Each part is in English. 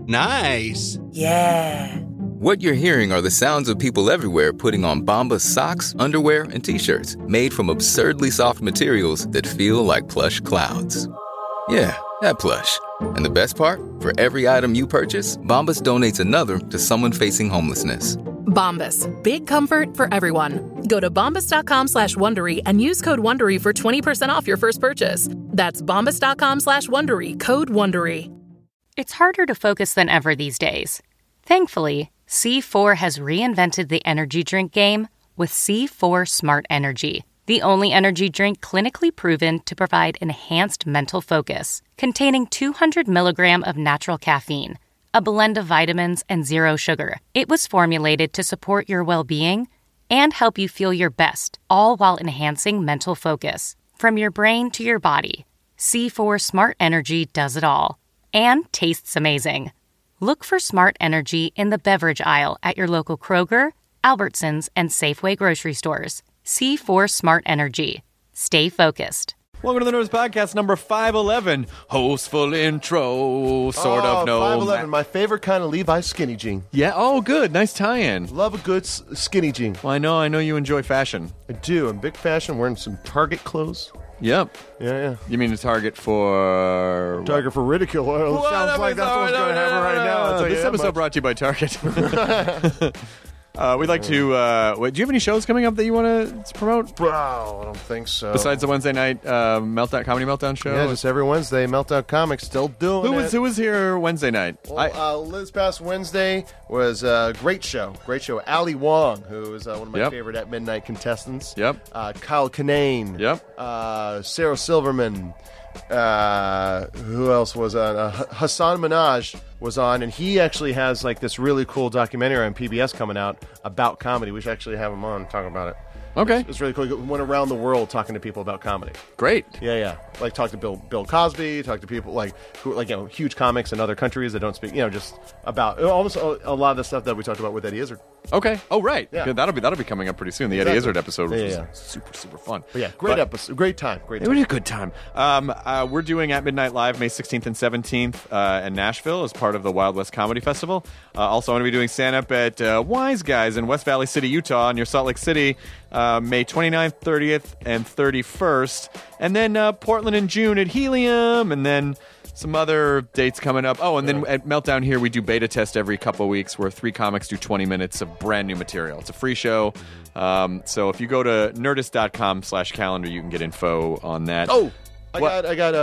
Nice. Yeah. What you're hearing are the sounds of people everywhere putting on Bombas socks, underwear, and T-shirts made from absurdly soft materials that feel like plush clouds. Yeah, that plush. And the best part? For every item you purchase, Bombas donates another to someone facing homelessness. Bombas. Big comfort for everyone. Go to bombas.com/Wondery and use code Wondery for 20% off your first purchase. That's bombas.com/Wondery, code Wondery. It's harder to focus than ever these days. Thankfully, C4 has reinvented the energy drink game with C4 Smart Energy, the only energy drink clinically proven to provide enhanced mental focus, containing 200 milligrams of natural caffeine, a blend of vitamins, and zero sugar. It was formulated to support your well-being and help you feel your best, all while enhancing mental focus. From your brain to your body, C4 Smart Energy does it all and tastes amazing. Look for Smart Energy in the beverage aisle at your local Kroger, Albertsons, and Safeway grocery stores. C4 Smart Energy. Stay focused. Welcome to the Nerdist Podcast number 511. Hostful intro, sort of. No. 511, my favorite kind of Levi skinny jean. Yeah, oh, good. Nice tie-in. Love a good skinny jean. Well, I know you enjoy fashion. I do. I'm big fashion, wearing some Target clothes. Yep. Yeah. You mean a target for... Target for ridicule. Well, sounds like that's what's going to happen right now. This episode brought to you by Target. We'd like to... do you have any shows coming up that you want to promote? Wow, I don't think so. Besides the Wednesday night Comedy Meltdown show? Yeah, just every Wednesday, Meltdown Comics still doing it. Who was here Wednesday night? Well, this past Wednesday was a great show. Ali Wong, who is one of my favorite At Midnight contestants. Yep. Kyle Kinane. Yep. Sarah Silverman. Who else was on? Hassan Minaj was on, and he actually has like this really cool documentary on PBS coming out about comedy. We should actually have him on talking about it. Okay. It's really cool. He went around the world talking to people about comedy. Great. Yeah. Like talk to Bill Cosby, talk to people who huge comics in other countries that don't speak, just about almost a lot of the stuff that we talked about with Eddie Izzard. Okay. Oh, right. Yeah. Good. That'll be coming up pretty soon. The Eddie Izzard episode, which was super, super fun. But yeah, great episode. Great time. It was a good time. We're doing At Midnight Live May 16th and 17th in Nashville as part of the Wild West Comedy Festival. Also, I'm going to be doing stand-up at Wise Guys in West Valley City, Utah, near Salt Lake City, May 29th, 30th, and 31st. And then Portland in June at Helium, and then some other dates coming up. Oh, and then at Meltdown here, we do beta test every couple of weeks where 3 comics do 20 minutes of brand new material. It's a free show. So if you go to nerdist.com/calendar, you can get info on that. Oh, we're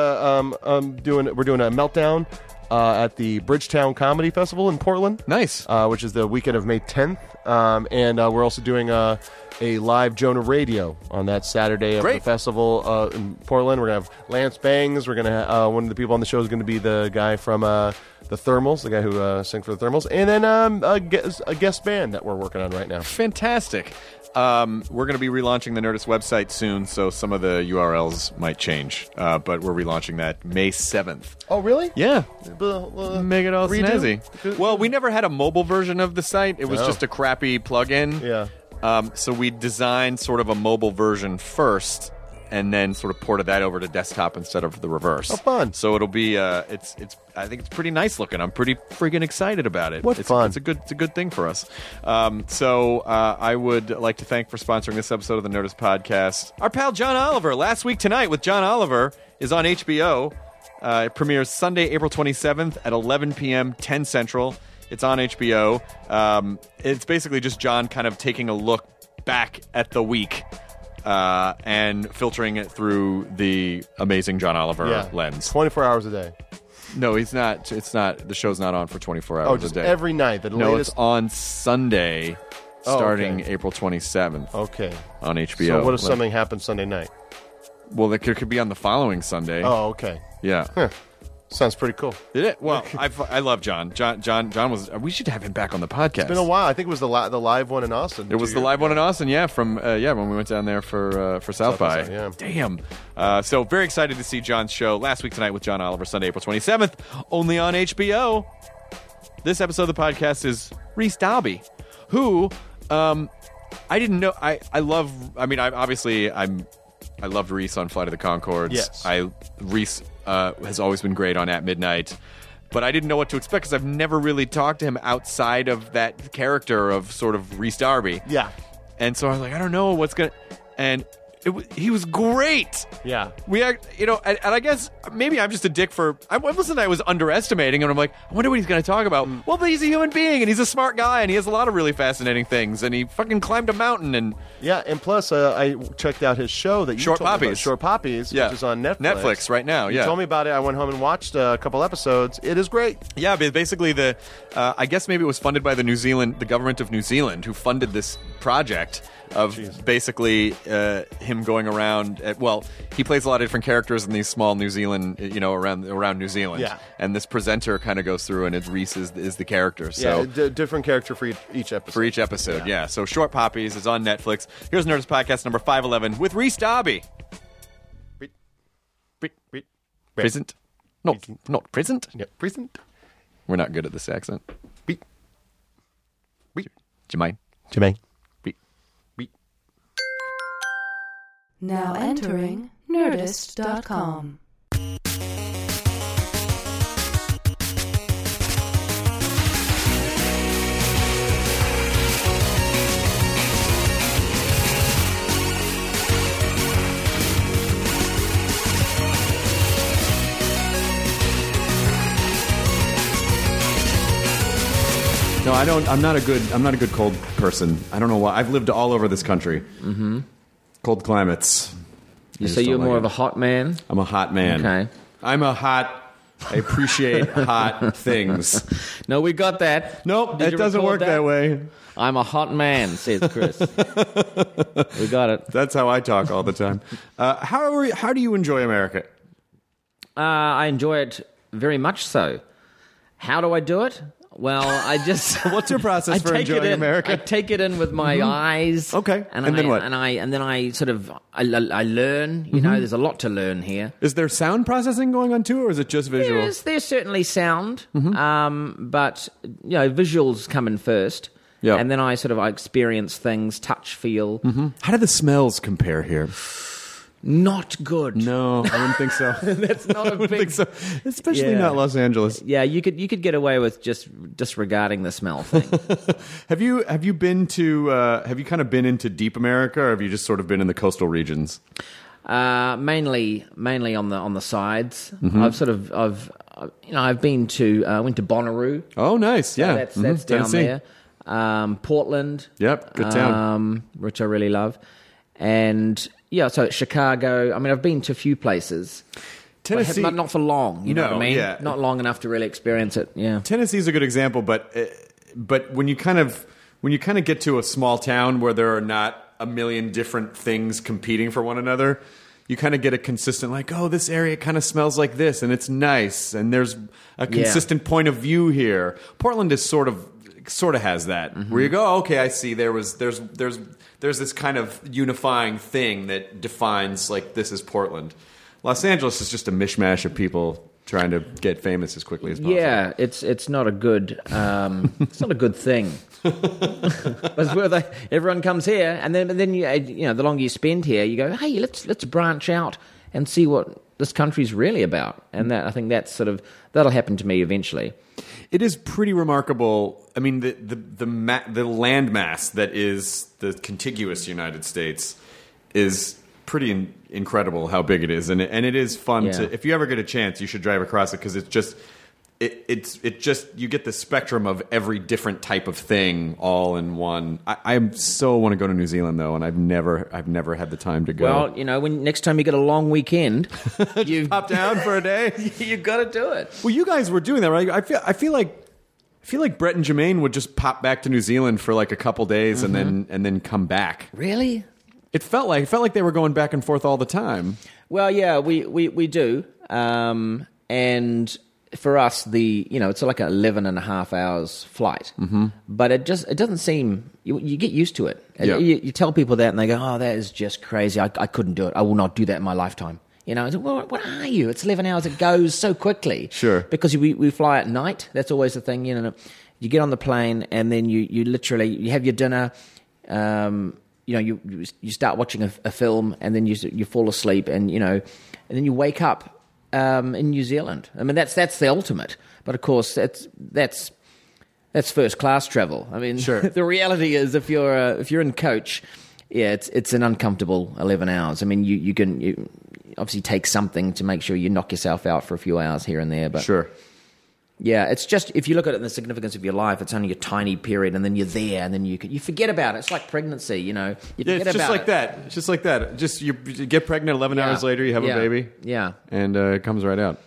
doing a Meltdown at the Bridgetown Comedy Festival in Portland. Nice. Which is the weekend of May 10th. And we're also doing a live Jonah Radio on that Saturday of the festival in Portland. We're going to have Lance Bangs. We're going to one of the people on the show is going to be the guy from the Thermals, the guy who sings for the Thermals. And then a guest band that we're working on right now. Fantastic. We're going to be relaunching the Nerdist website soon, so some of the URLs might change. But we're relaunching that May 7th. Oh, really? Yeah. Make it all redo? snazzy. Well, we never had a mobile version of the site. It was just a crappy plugin. Yeah. So we designed sort of a mobile version first, and then sort of ported that over to desktop instead of the reverse. Oh, fun! So it'll be I think it's pretty nice looking. I'm pretty freaking excited about it. It's fun! It's a good thing for us. So I would like to thank for sponsoring this episode of the Nerdist Podcast our pal John Oliver. Last Week Tonight with John Oliver is on HBO. It premieres Sunday, April 27th at 11 p.m. 10 Central. It's on HBO. It's basically just John kind of taking a look back at the week and filtering it through the amazing John Oliver lens. 24 hours a day. No, he's not. It's not. The show's not on for 24 hours just a day. Every night. It's on Sunday, starting April 27th. Okay. On HBO. So what if something happens Sunday night? Well, it could be on the following Sunday. Oh, okay. Yeah. Huh. Sounds pretty cool. Did it? Well, I love John. John was. We should have him back on the podcast. It's been a while. I think it was the live one in Austin. It was the live one in Austin. Yeah, from when we went down there for South by. Yeah. Damn. So very excited to see John's show Last Week Tonight with John Oliver, Sunday, April 27th, only on HBO. This episode of the podcast is Rhys Dobby, who I didn't know. I loved Rhys on Flight of the Conchords. Yes. Rhys has always been great on At Midnight. but I didn't know what to expect because I've never really talked to him outside of that character of sort of Rhys Darby. Yeah. And so I was like, I don't know what's going to... And he was great. Yeah. And I guess maybe I'm just a dick for... I was underestimating, and I'm like, I wonder what he's going to talk about. Well, but he's a human being, and he's a smart guy, and he has a lot of really fascinating things, and he fucking climbed a mountain, and... Yeah, and plus, I checked out his show that you Short told me about, Poppies. Short Poppies, Yeah. which is on Netflix. Netflix right now, yeah. You told me about it. I went home and watched a couple episodes. It is great. Yeah, but basically I guess maybe it was funded by the government of New Zealand, who funded this project of basically him going around. He plays a lot of different characters in these small New Zealand, around New Zealand. Yeah. And this presenter kind of goes through, and Rhys is the character. So Different character for each episode. for each episode, yeah. So Short Poppies is on Netflix. Here's Nerdist Podcast number 511 with Rhys Darby. Present? Not present? Yeah, present. We're not good at this accent. Do you mind? Jermaine. Now entering Nerdist.com. No, I don't. I'm not a good cold person. I don't know why. I've lived all over this country. Mm-hmm. Cold climates. You say you're more of a hot man? I'm a hot man. Okay. I appreciate hot things. No, we got that. Nope, Did it you doesn't record work that way. I'm a hot man, says Chris. We got it. That's how I talk all the time. How do you enjoy America? I enjoy it very much so. How do I do it? Well, I just... What's your process for enjoying America? I take it in with my eyes. Okay. And then what? And then I sort of... I learn. You know, there's a lot to learn here. Is there sound processing going on too, or is it just visual? There's certainly sound, but visuals come in first. Yeah. And then I experience things, touch, feel. How do the smells compare here? Not good. No, I wouldn't think so. That's not a big... think so. Especially not Los Angeles. Yeah, you could get away with just disregarding the smell thing. Have you been to have you kind of been into deep America, or have you just sort of been in the coastal regions? Mainly on the sides. I've been to went to Bonnaroo. Oh, nice. Yeah, That's down Tennessee. there. Portland. Yep, good town. Which I really love. And so Chicago. I mean, I've been to a few places. Tennessee, not for long. You know what I mean? Yeah. Not long enough to really experience it. Yeah. Tennessee's a good example, but when you kind of get to a small town where there are not a million different things competing for one another, you kind of get a consistent, like, oh, this area kind of smells like this, and it's nice, and there's a consistent point of view here. Portland is sort of has that, where you go, oh, okay, I see. There's this kind of unifying thing that defines, like, this is Portland. Los Angeles is just a mishmash of people trying to get famous as quickly as possible. Yeah, it's not a good it's not a good thing. It's where everyone comes here, and then you the longer you spend here, you go, hey, let's branch out and see what this country's really about. And I think that'll happen to me eventually. It is pretty remarkable. I mean, the land mass that is the contiguous United States is pretty incredible how big it is, and it is fun to. If you ever get a chance, you should drive across it, because it's just you get the spectrum of every different type of thing all in one. I so want to go to New Zealand though, and I've never had the time to go. Well, when next time you get a long weekend, you pop down for a day. You got to do it. Well, you guys were doing that, right? I feel like Brett and Jermaine would just pop back to New Zealand for like a couple days and then come back. Really? It felt like they were going back and forth all the time. Well, yeah, we do, and for us, it's like 11 and a half hours flight, but it doesn't seem, you get used to it. Yeah. You tell people that, and they go, oh, that is just crazy. I couldn't do it. I will not do that in my lifetime. I said, well, what are you? It's 11 hours. It goes so quickly. Sure. Because we fly at night. That's always the thing. You get on the plane, and then you literally, you have your dinner. You start watching a film, and then you fall asleep, and then you wake up in New Zealand. I mean, that's the ultimate. But of course, that's first class travel. I mean, Sure. The reality is, if you're in coach, yeah, it's an uncomfortable 11 hours. I mean, you can obviously take something to make sure you knock yourself out for a few hours here and there. But Sure. yeah, it's just, if you look at it in the significance of your life, it's only a tiny period, and then you're there, and then you forget about it. It's like pregnancy, you know. You Yeah, forget it's just about like it. that. It's just like that. Just you get pregnant 11 Yeah. hours later, you have Yeah. a baby. Yeah. And it comes right out.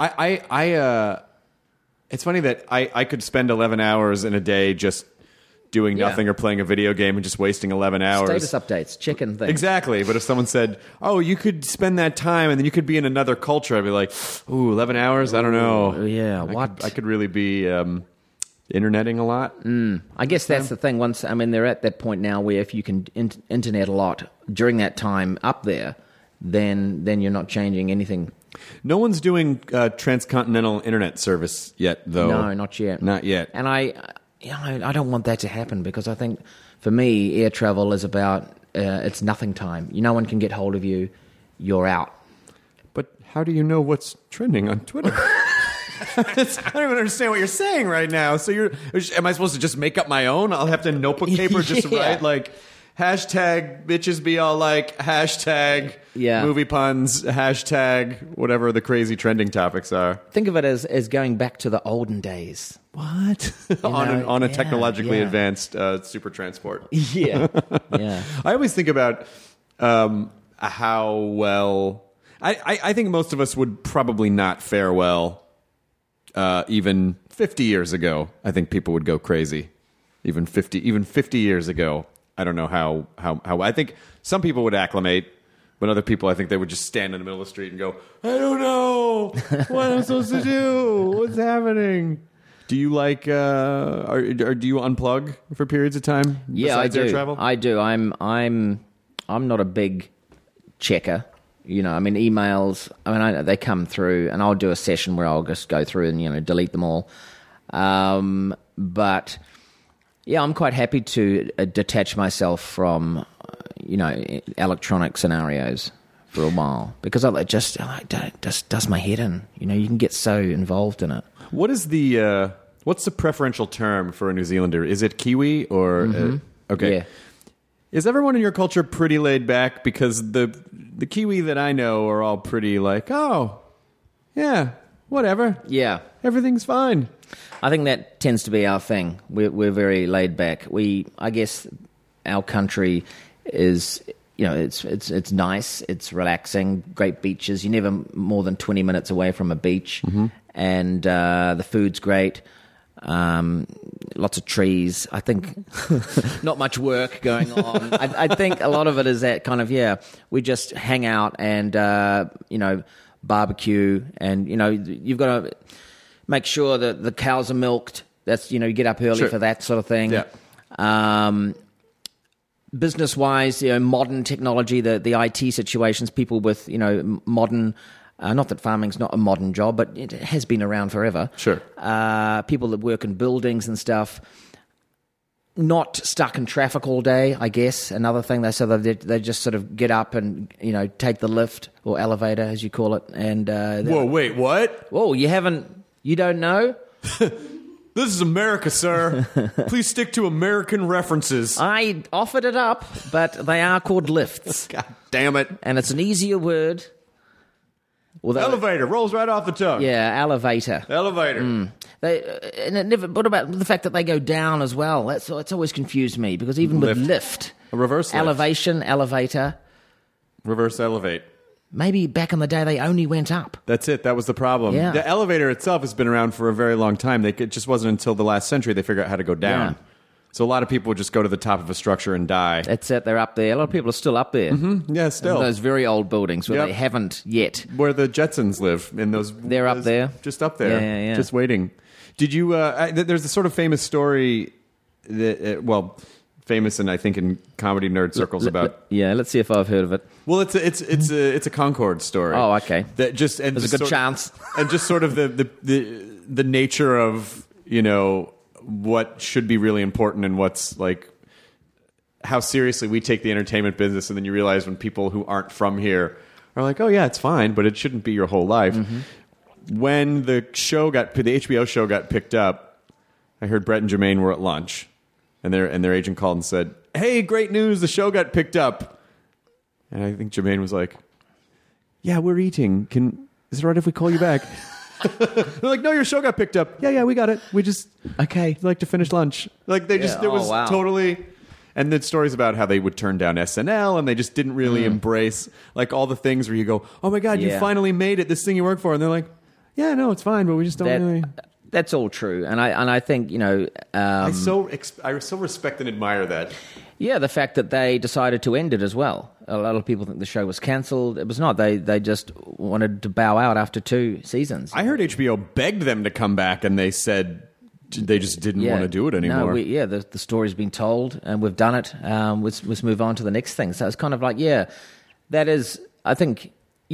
It's funny that I could spend 11 hours in a day just doing Yeah. nothing or playing a video game and just wasting 11 hours. Status updates, chicken thing. Exactly. But if someone said, oh, you could spend that time and then you could be in another culture, I'd be like, ooh, 11 hours? I don't know. Yeah, what? I could really be interneting a lot. I guess that's the thing. Once, I mean, they're at that point now where if you can internet a lot during that time up there, then you're not changing anything. No one's doing transcontinental internet service yet, though. No, not yet. Not yet. And I don't want that to happen, because I think for me, air travel is about it's nothing time. No one can get hold of you. You're out. But how do you know what's trending on Twitter? I don't even understand what you're saying right now. So am I supposed to just make up my own? I'll have to notebook paper just Yeah. write like hashtag bitches be all like, hashtag movie puns, hashtag whatever the crazy trending topics are. Think of it as going back to the olden days. What? know, on a yeah, technologically yeah. advanced super transport. Yeah. Yeah. I always think about how well... I think most of us would probably not fare well even 50 years ago. I think people would go crazy. Even 50 years ago. I don't know how I think some people would acclimate, but other people, I think they would just stand in the middle of the street and go, I don't know what I'm supposed to do. What's happening? Do you like or do you unplug for periods of time? Yeah, I besides do. air travel? I do. I'm not a big checker. You know, I mean, emails. I mean, they come through, and I'll do a session where I'll just go through and delete them all. But yeah, I'm quite happy to detach myself from electronic scenarios for a while, because it just does my head in. You can get so involved in it. What's the preferential term for a New Zealander? Is it Kiwi or okay? Yeah. Is everyone in your culture pretty laid back? Because the Kiwi that I know are all pretty like, oh, yeah, whatever. Yeah. Everything's fine. I think that tends to be our thing. We're very laid back. I guess our country is, it's nice, it's relaxing, great beaches. You're never more than 20 minutes away from a beach, and the food's great. Lots of trees. I think not much work going on. I think a lot of it is that kind of, we just hang out and barbecue, and you've got to make sure that the cows are milked. That's you get up early for that sort of thing. Yeah. Business wise, modern technology, the IT situations, people with modern. Not that farming's not a modern job, but it has been around forever. Sure. People that work in buildings and stuff, not stuck in traffic all day, I guess. Another thing, they just sort of get up and, take the lift or elevator, as you call it. And Whoa, wait, what? Whoa, you don't know? This is America, sir. Please stick to American references. I offered it up, but they are called lifts. God damn it. And it's an easier word. Although, Elevator rolls right off the tongue. yeah, elevator. Elevator. And it never. What about the fact that they go down as well? It's always confused me, because even with lift, A reverse lift. elevation, elevator. Reverse elevate. Maybe back in the day they only went up. That's it. That was the problem. Yeah. The elevator itself has been around for a very long time. It just wasn't until the last century they figured out how to go down. Yeah. So a lot of people would just go to the top of a structure and die. That's it. They're up there. A lot of people are still up there. Yeah, still. Those very old buildings where Yep. they haven't yet. Where the Jetsons live in those. They're up there. Just up there. Yeah. Just waiting. Did you? There's a sort of famous story that, famous and I think in comedy nerd circles about. Yeah, let's see if I've heard of it. Well, it's a Concorde story. Oh, okay. That just and There's just a good sort- chance. and just sort of the nature of what should be really important and what's like how seriously we take the entertainment business, and then you realize when people who aren't from here are like, oh yeah, it's fine, but it shouldn't be your whole life. When the HBO show got picked up, I heard Brett and Jermaine were at lunch, and their agent called and said, "Hey, great news! The show got picked up." And I think Jermaine was like, "Yeah, we're eating. Is it all right if we call you back?" They're like, "No, your show got picked up." Yeah, we got it. We just like to finish lunch. Like they just, it was totally. And then stories about how they would turn down SNL, and they just didn't really embrace like all the things where you go, "Oh my God, you finally made it! This thing you work for," and they're like, "Yeah, no, it's fine, but we just don't really." That's all true, and I think I so respect and admire that. Yeah, the fact that they decided to end it as well. A lot of people think the show was cancelled. It was not. They just wanted to bow out after 2 seasons. I heard HBO begged them to come back, and they said they just didn't want to do it anymore. No, the story's been told, and we've done it. Let's move on to the next thing. So it's kind of like, that is, I think,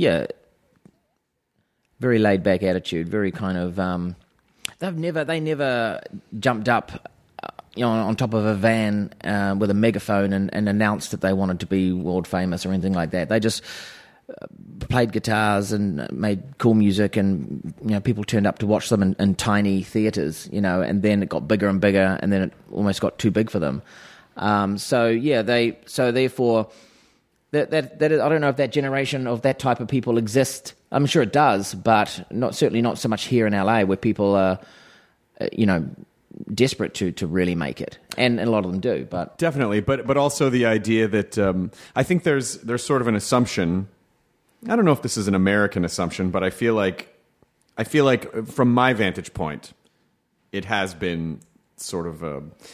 very laid back attitude. Very kind of, they never jumped up, on top of a van with a megaphone and announced that they wanted to be world famous or anything like that. They just played guitars and made cool music, and people turned up to watch them in tiny theaters, and then it got bigger and bigger, and then it almost got too big for them. Therefore, that I don't know if that generation of that type of people exist. I'm sure it does, but certainly not so much here in LA, where people are, desperate to really make it, and a lot of them do. But definitely, but also the idea that I think there's sort of an assumption. I don't know if this is an American assumption, but I feel like from my vantage point, it has been sort of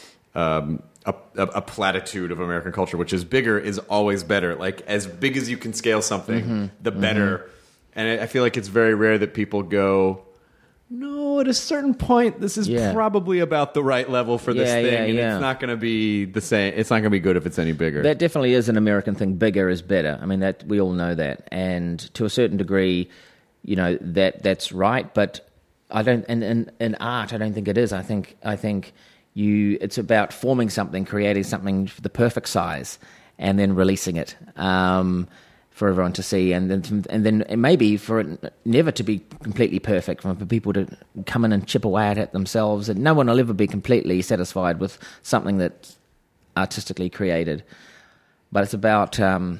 a platitude of American culture, which is bigger is always better. Like as big as you can scale something, the better. And I feel like it's very rare that people go, "No, at a certain point, this is probably about the right level for this thing, and it's not going to be the same. It's not going to be good if it's any bigger." That definitely is an American thing. Bigger is better. I mean, that we all know that, and to a certain degree, that's right. But I don't. And in art, I don't think it is. I think it's about forming something, creating something for the perfect size, and then releasing it. For everyone to see, and then maybe for it never to be completely perfect, for people to come in and chip away at it themselves, and no one will ever be completely satisfied with something that's artistically created. But it's about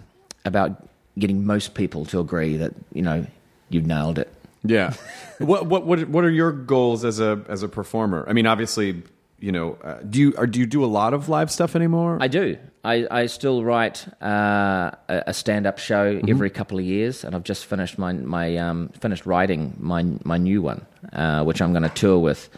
getting most people to agree that you've nailed it. Yeah. What are your goals as a performer? I mean, obviously, do you do a lot of live stuff anymore? I do. I still write a stand-up show every couple of years, and I've just finished finished writing my new one, which I'm going to tour with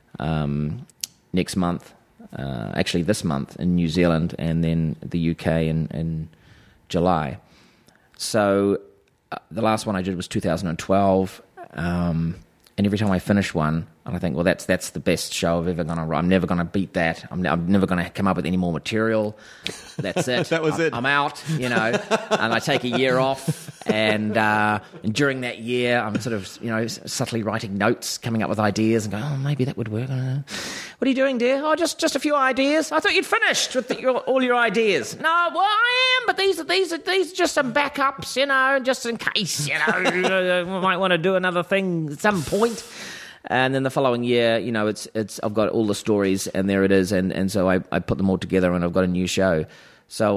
next month. Actually, this month in New Zealand, and then the UK in July. So the last one I did was 2012, and every time I finish one, and I think, well, that's the best show I've ever going to write. I'm never going to beat that. I'm never going to come up with any more material. That's it. That was it. I'm out, and I take a year off, and during that year, I'm sort of, subtly writing notes, coming up with ideas, and going, oh, maybe that would work. I don't know. What are you doing, dear? Oh, just a few ideas. I thought you'd finished with all your ideas. No, well, I am, but these are just some backups, just in case, we might want to do another thing at some point. And then the following year, it's I've got all the stories, and there it is, and so I put them all together, and I've got a new show. So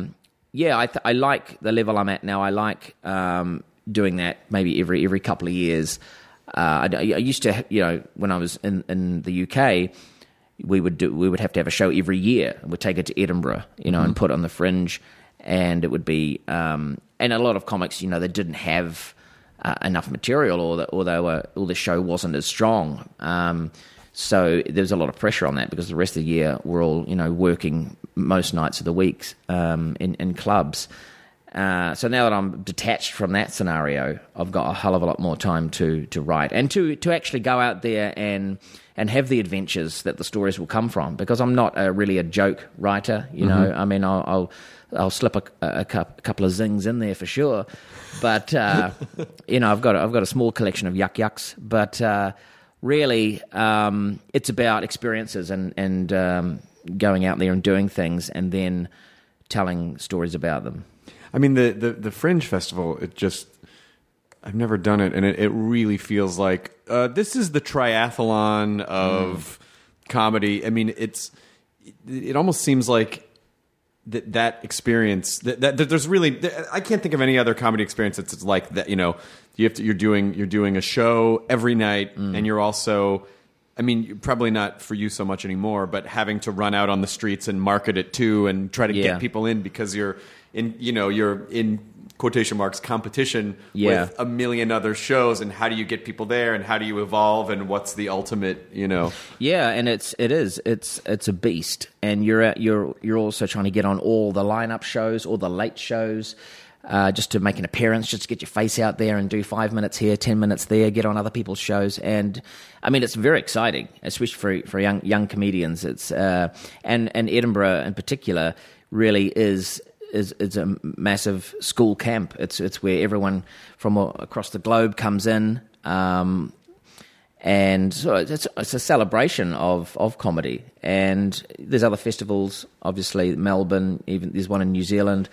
I like the level I'm at now. I like doing that maybe every couple of years. I used to, when I was in the UK, we would have to have a show every year. We'd take it to Edinburgh, and put it on the Fringe, and it would be and a lot of comics, they didn't have enough material, or the show wasn't as strong. So there's a lot of pressure on that, because the rest of the year we're all working most nights of the week in clubs. So now that I'm detached from that scenario, I've got a hell of a lot more time to write, and to actually go out there and have the adventures that the stories will come from, because I'm not really a joke writer. I mean, I'll slip a couple of zings in there for sure, but I've got a small collection of yucks. But really, it's about experiences and going out there and doing things, and then telling stories about them. I mean, the Fringe Festival, I've never done it, and it really feels like this is the triathlon of comedy. I mean, it almost seems like that experience that there's really, I can't think of any other comedy experience that's like that. You're doing a show every night, and you're also, I mean, probably not for you so much anymore, but having to run out on the streets and market it too, and try to get people in because you're in quotation marks competition with a million other shows, and how do you get people there, and how do you evolve, and what's the ultimate, Yeah, and it's a beast, and you're also trying to get on all the lineup shows, all the late shows, just to make an appearance, just to get your face out there and do 5 minutes here, 10 minutes there, get on other people's shows, and I mean, it's very exciting, especially for young comedians. It's and Edinburgh in particular really is a massive school camp. It's where everyone from across the globe comes in, and so it's a celebration of comedy. And there's other festivals, obviously Melbourne. Even there's one in New Zealand.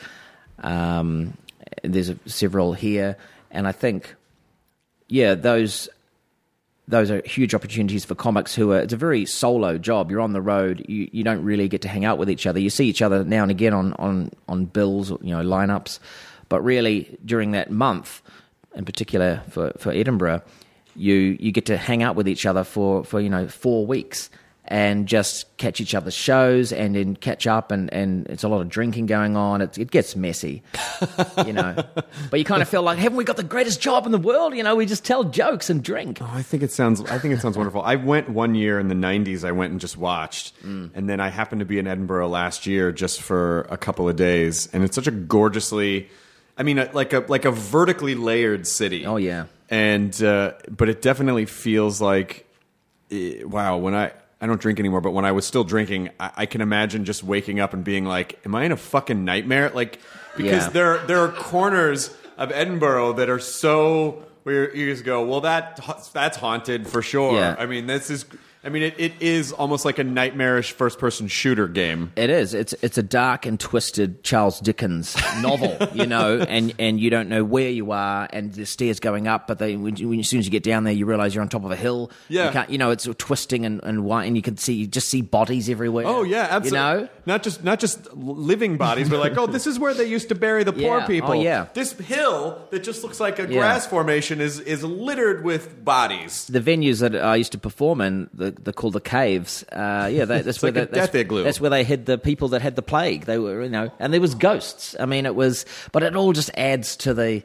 There's several here, and I think, those are huge opportunities for comics it's a very solo job. You're on the road. You don't really get to hang out with each other. You see each other now and again on bills, lineups. But really, during that month, in particular for Edinburgh, you get to hang out with each other for 4 weeks and just catch each other's shows and then catch up, and it's a lot of drinking going on. It gets messy, But you kind of feel like, haven't we got the greatest job in the world? We just tell jokes and drink. Oh, I think it sounds wonderful. I went one year in the 90s. I went and just watched, and then I happened to be in Edinburgh last year just for a couple of days, and it's such a gorgeously, I mean, like a vertically layered city. Oh yeah, and but it definitely feels like, wow, when I don't drink anymore, but when I was still drinking, I can imagine just waking up and being like, am I in a fucking nightmare? Like, because there are corners of Edinburgh that are so, where you just go, well, that's haunted for sure. Yeah. I mean, it is almost like a nightmarish first-person shooter game. It is. It's a dark and twisted Charles Dickens novel, and you don't know where you are, and the stairs going up, but as soon as you get down there, you realize you're on top of a hill. Yeah. You can't, it's twisting and white, and you just see bodies everywhere. Oh yeah, absolutely. Not just living bodies, but like, oh, this is where they used to bury the poor people. Oh yeah. This hill that just looks like a grass formation is littered with bodies. The venues that I used to perform in, they're called the caves. That's where like death igloo. That's where they hid the people that had the plague. They were, and there was ghosts. I mean, but it all just adds to the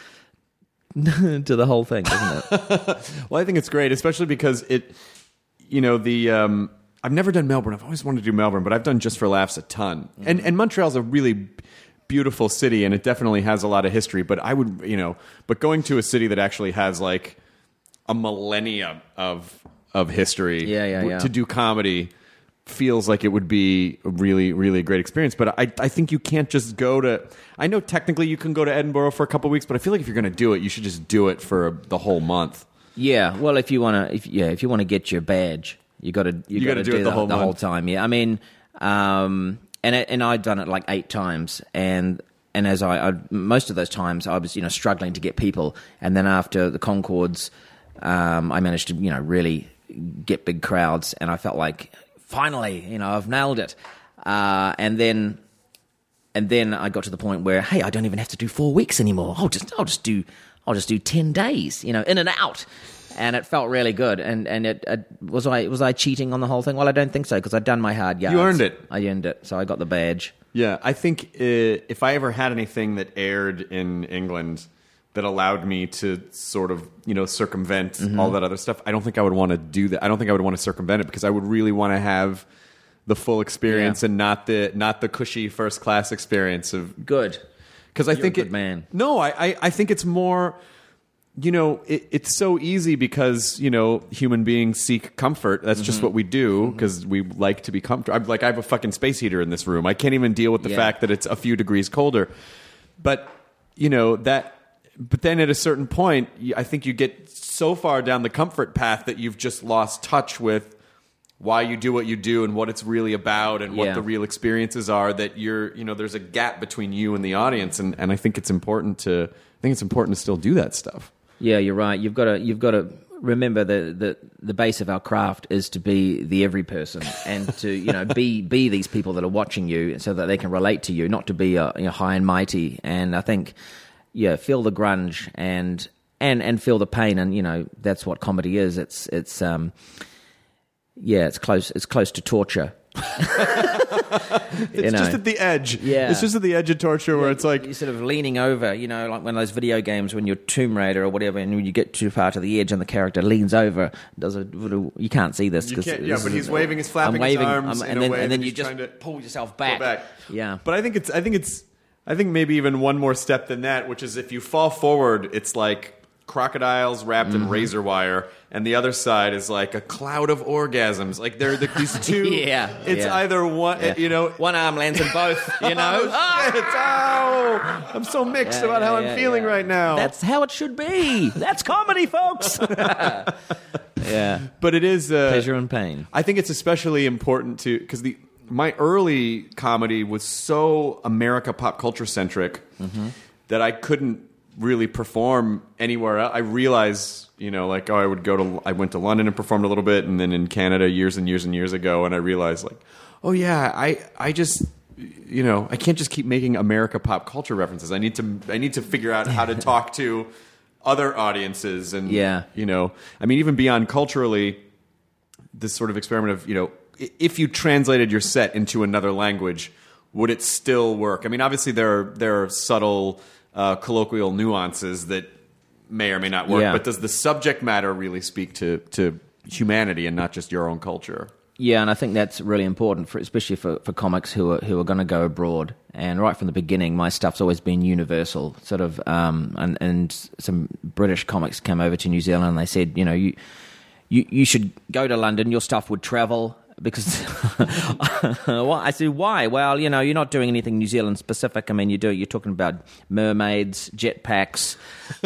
to the whole thing, doesn't it? Well, I think it's great, especially because I've never done Melbourne. I've always wanted to do Melbourne, but I've done Just for Laughs a ton. Mm-hmm. And Montreal's a really beautiful city, and it definitely has a lot of history. But I would, but going to a city that actually has like a millennia of history to do comedy feels like it would be a really, really great experience. But I think you can't just go to, I know technically you can go to Edinburgh for a couple of weeks, but I feel like if you're going to do it, you should just do it for the whole month. Yeah, well, if you want to get your badge, you got to do it the whole time. Yeah, I mean, and I'd done it like 8 times, and as I most of those times I was struggling to get people, and then after the Concords, I managed to really get big crowds, and I felt like finally I've nailed it, and then I got to the point where, hey, I don't even have to do 4 weeks anymore. I'll just do 10 days, in and out. And it felt really good. And was I cheating on the whole thing? Well, I don't think so, because I'd done my hard yards. You earned it. I earned it, so I got the badge. Yeah, I think if I ever had anything that aired in England that allowed me to sort of, circumvent all that other stuff, I don't think I would want to do that. I don't think I would want to circumvent it, because I would really want to have the full experience and not the cushy first class experience of good. Because I think a good man. No, I think it's more. It's so easy because, human beings seek comfort. That's just what we do, because we like to be comfortable. I have a fucking space heater in this room. I can't even deal with the fact that it's a few degrees colder. But, but then at a certain point, I think you get so far down the comfort path that you've just lost touch with why you do what you do and what it's really about and what Yeah. the real experiences are, that there's a gap between you and the audience, and I think it's important to still do that stuff. Yeah, you're right. You've got to remember the base of our craft is to be the every person, and to be these people that are watching you, so that they can relate to you, not to be high and mighty. And I think, feel the grunge and feel the pain, and that's what comedy is. It's close to torture. It's just at the edge. Yeah. It's just at the edge of torture where it's like... You're sort of leaning over, like one of those video games when you're Tomb Raider or whatever, and when you get too far to the edge and the character leans over, does a little... You can't see this. You can't, but he's waving, he's flapping his arms and then you just pull yourself back. Yeah. But I think maybe even one more step than that, which is if you fall forward, it's like crocodiles wrapped in razor wire, and the other side is like a cloud of orgasms. Like they're these two. It's either one. One arm lands in both. Shit. Oh, I'm so mixed about how I'm feeling right now. That's how it should be. That's comedy, folks. Yeah, but it is pleasure and pain. I think it's especially important because my early comedy was so America pop culture centric that I couldn't really perform anywhere else. I realized, I went to London and performed a little bit, and then in Canada years and years and years ago, and I realized like, oh yeah, I just, I can't just keep making America pop culture references. I need to figure out how to talk to other audiences, and even beyond culturally, this sort of experiment of, if you translated your set into another language, would it still work? I mean, obviously there are subtle colloquial nuances that may or may not work, but does the subject matter really speak to humanity and not just your own culture? Yeah, and I think that's really important, especially for comics who are going to go abroad. And right from the beginning, my stuff's always been universal. Sort of, and some British comics came over to New Zealand and they said, you should go to London. Your stuff would travel. Because I said, why? Well, you're not doing anything New Zealand specific. I mean, you're talking about mermaids, jetpacks,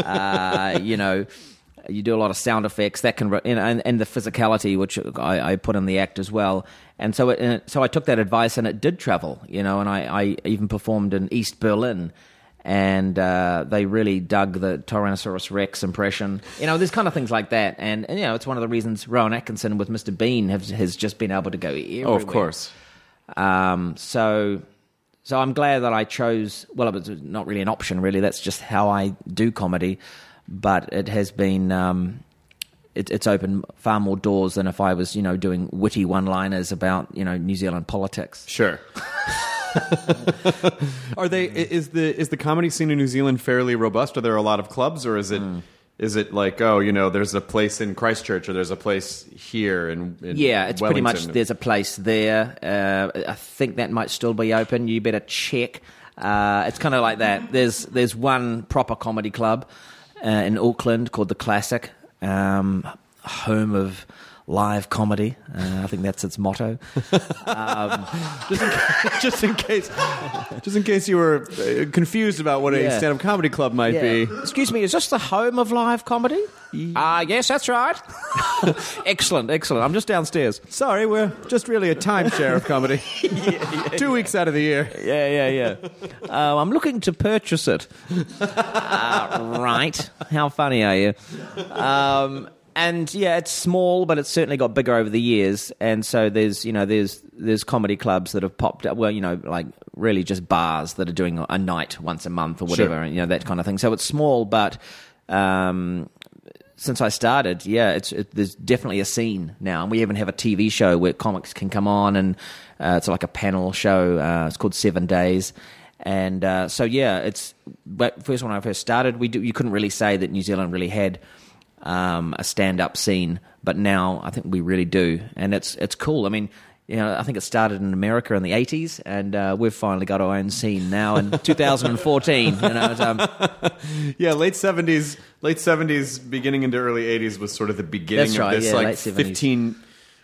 you do a lot of sound effects that can, and the physicality, which I put in the act as well. And so I took that advice, and it did travel, and I even performed in East Berlin. And they really dug the Tyrannosaurus Rex impression. There's kind of things like that. And it's one of the reasons Rowan Atkinson with Mr. Bean has just been able to go everywhere. Oh, of course. So I'm glad that I chose... Well, it was not really an option, really. That's just how I do comedy. But it has been... It's opened far more doors than if I was, doing witty one-liners about, New Zealand politics. Sure. Is the comedy scene in New Zealand fairly robust? Are there a lot of clubs, or is it like, there's a place in Christchurch, or there's a place here in it's pretty much, there's a place there. I think that might still be open. You better check. It's kind of like that. There's one proper comedy club in Auckland called The Classic, home of live comedy. I think that's its motto. Just in case you were confused about what a stand-up comedy club might be. Excuse me, is this the home of live comedy? Yes, that's right. Excellent. I'm just downstairs. Sorry, we're just really a timeshare of comedy. 2 weeks out of the year. Yeah. I'm looking to purchase it. Right. How funny are you? And it's small, but it's certainly got bigger over the years. And so there's comedy clubs that have popped up. Well, like really just bars that are doing a night once a month or whatever, and that kind of thing. So it's small, but since I started, there's definitely a scene now. And we even have a TV show where comics can come on, and it's like a panel show. It's called 7 Days. And it's first when I first started, you couldn't really say that New Zealand really had a stand-up scene, but now I think we really do, and it's cool. I mean, I think it started in America in the 80s, and we've finally got our own scene now in 2014. Late 70s, beginning into early 80s was sort of the beginning of this, late 70s.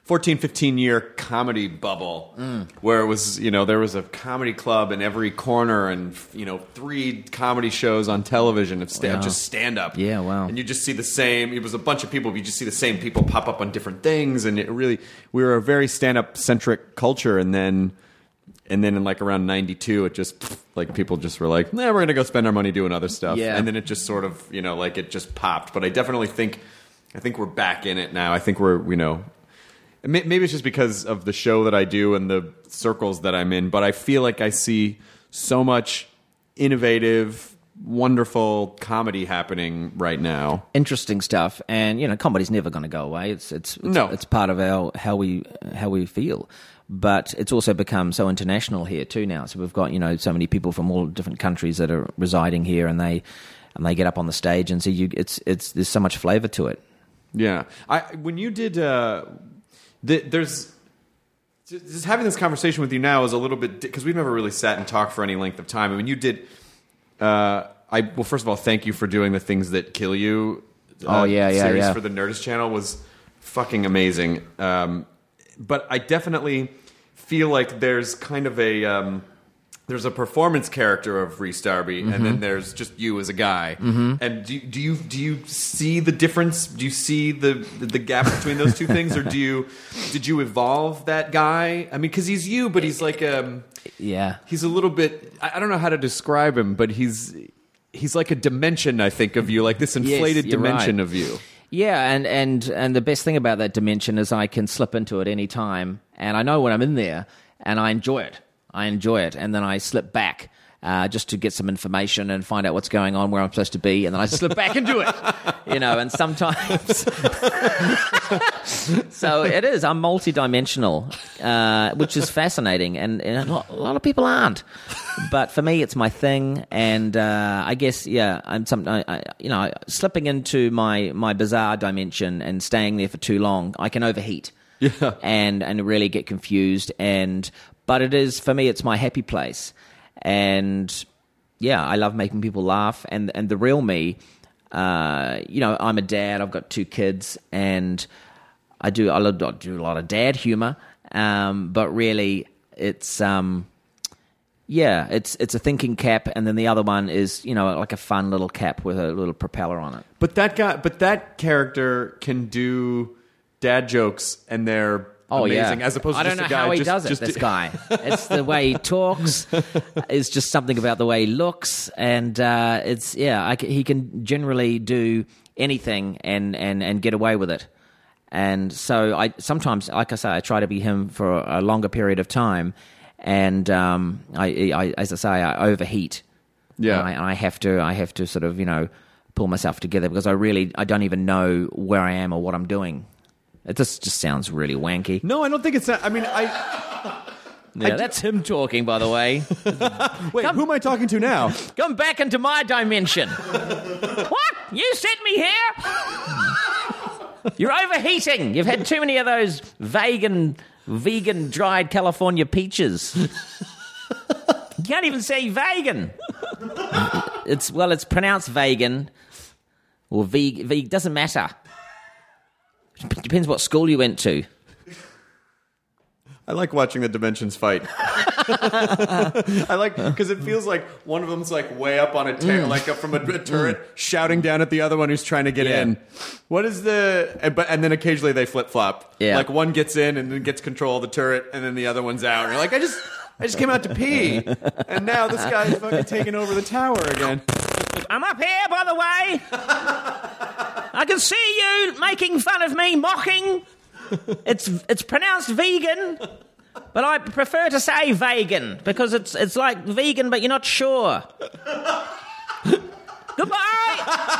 14, 15-year comedy bubble where it was, there was a comedy club in every corner and, 3 comedy shows on television and just stand-up. Yeah, wow. And you just see the same, it was a bunch of people, but you just see the same people pop up on different things. And we were a very stand-up-centric culture. And then in like around 92, it just, like people just were like, we're going to go spend our money doing other stuff. Yeah. And then it just sort of, like it just popped. But I definitely think we're back in it now. I think we're, maybe it's just because of the show that I do and the circles that I'm in, but I feel like I see so much innovative, wonderful comedy happening right now. Interesting stuff, and comedy's never going to go away. It's part of how we feel, but it's also become so international here too now. So we've got so many people from all different countries that are residing here, and they get up on the stage, and so there's so much flavor to it. Yeah, when you did. There's just having this conversation with you now is a little bit because we've never really sat and talked for any length of time. I mean, you did. First of all, thank you for doing the Things That Kill You. Series for the Nerdist channel was fucking amazing. But I definitely feel like there's kind of there's a performance character of Rhys Darby, and then there's just you as a guy. And do you see the difference? Do you see the gap between those two things, or did you evolve that guy? I mean, because he's you, but he's like he's a little bit. I don't know how to describe him, but he's like a dimension, I think, of you, like this inflated dimension of you. Yeah, and the best thing about that dimension is I can slip into it any time, and I know when I'm in there, and I enjoy it. And then I slip back just to get some information and find out what's going on, where I'm supposed to be, and then I slip back and do it, and sometimes... So it is, I'm multidimensional, which is fascinating, and a lot of people aren't. But for me, it's my thing, and I guess, I'm slipping into my bizarre dimension and staying there for too long, I can overheat. Yeah. And really get confused, but it is, for me, it's my happy place. And I love making people laugh. And the real me, I'm a dad, I've got 2 kids, and I do a lot of dad humor. But really, it's a thinking cap, and then the other one is, like a fun little cap with a little propeller on it. But that character can do dad jokes, and they're amazing, as opposed to I don't just know a guy. How he does it, this guy. It's the way he talks. It's just something about the way he looks, and he can generally do anything and get away with it. And so I sometimes, like I say, I try to be him for a longer period of time, and I overheat. Yeah, and I have to sort of pull myself together, because I don't even know where I am or what I'm doing. It just sounds really wanky. No, I don't think it's that. I mean, that's him talking, by the way. Wait, who am I talking to now? Come back into my dimension. What? You sent me here? You're overheating. You've had too many of those vegan dried California peaches. You can't even say vegan. It's pronounced vegan or veg. Doesn't matter. Depends what school you went to. I like watching the dimensions fight. I like, because it feels like one of them's like way up on a from a turret, shouting down at the other one who's trying to get in. What is and then occasionally they flip flop. Yeah. Like one gets in and then gets control of the turret, and then the other one's out. And you're like, I just came out to pee, and now this guy's fucking taking over the tower again. I'm up here, by the way. I can see you making fun of me, mocking. It's pronounced vegan, but I prefer to say vegan, because it's like vegan, but you're not sure. Goodbye.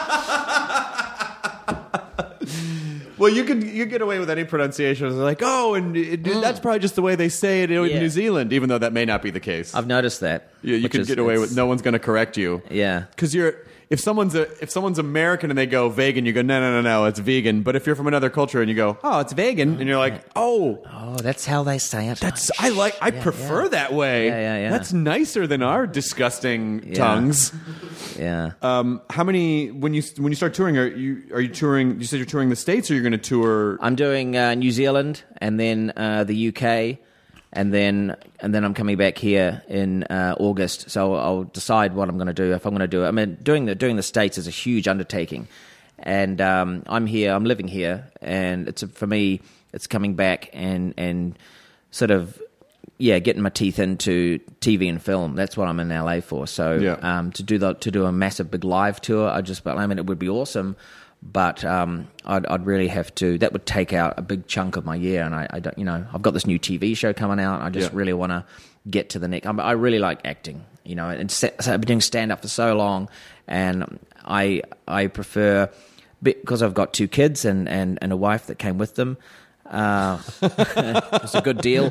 Well, you get away with any pronunciation. It's like, that's probably just the way they say it in New Zealand, even though that may not be the case. I've noticed that. Yeah, you can get away with. No one's going to correct you. Yeah, because if someone's American and they go vegan, you go no, it's vegan. But if you're from another culture and you go, oh, it's vegan, and you're like, oh, that's how they say it. I prefer that way. Yeah. That's nicer than our disgusting tongues. Yeah. How many when you start touring? Are you touring? You said you're touring the States, or you're going to tour? I'm doing New Zealand and then the UK. And then I'm coming back here in August, so I'll decide what I'm going to do. If I'm going to do it, I mean, doing the States is a huge undertaking, and I'm living here, and for me, it's coming back and sort of getting my teeth into TV and film. That's what I'm in LA for. So to do a massive big live tour, it would be awesome. But I'd really have to. That would take out a big chunk of my year, and I don't. I've got this new TV show coming out. I just really want to get to the next. I really like acting, and so I've been doing stand up for so long, and I prefer, because I've got 2 kids and a wife that came with them. It's a good deal.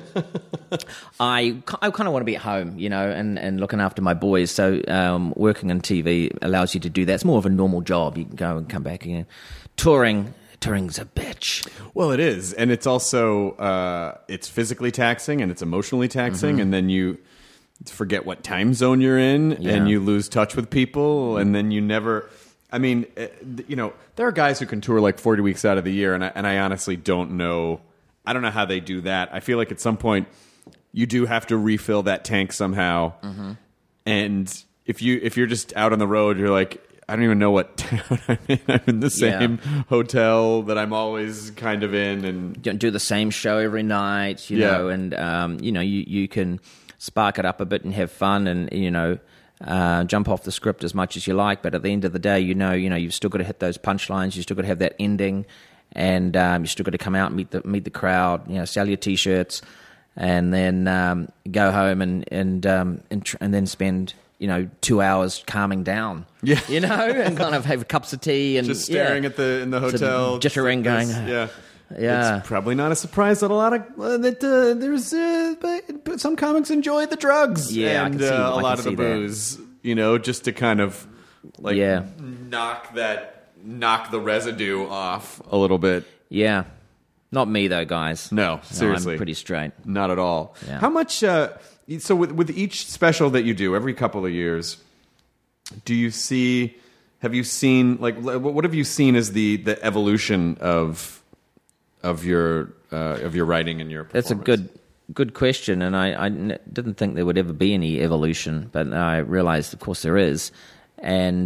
I kind of want to be at home, and looking after my boys. So working on TV allows you to do that. It's more of a normal job. You can go and come back again. Touring's a bitch. Well, it is, and it's also it's physically taxing and it's emotionally taxing, and then you forget what time zone you're in, and you lose touch with people, and then you never. I mean, there are guys who can tour like 40 weeks out of the year, and I honestly don't know. I don't know how they do that. I feel like at some point you do have to refill that tank somehow. And if you're just out on the road, you're like, I don't even know what town I'm in. I'm in the same hotel that I'm always kind of in, and don't do the same show every night. You know, and you can spark it up a bit and have fun, and jump off the script as much as you like, but at the end of the day, you've still got to hit those punchlines. You've still got to have that ending, and you've still got to come out and meet the crowd. Sell your T-shirts, and then go home and then spend 2 hours calming down. Yeah, and kind of have cups of tea and just staring at in the hotel, jittering, going. Yeah, it's probably not a surprise that a lot of but some comics enjoy the drugs. Yeah, and a lot of the booze. Just to kind of knock the residue off a little bit. Yeah, not me though, guys. No, seriously, I'm pretty straight. Not at all. Yeah. How much? So with each special that you do every couple of years, do you see? Have you seen what have you seen as the evolution of your writing and your performance? That's a good question, and I didn't think there would ever be any evolution, but I realized, of course, there is, and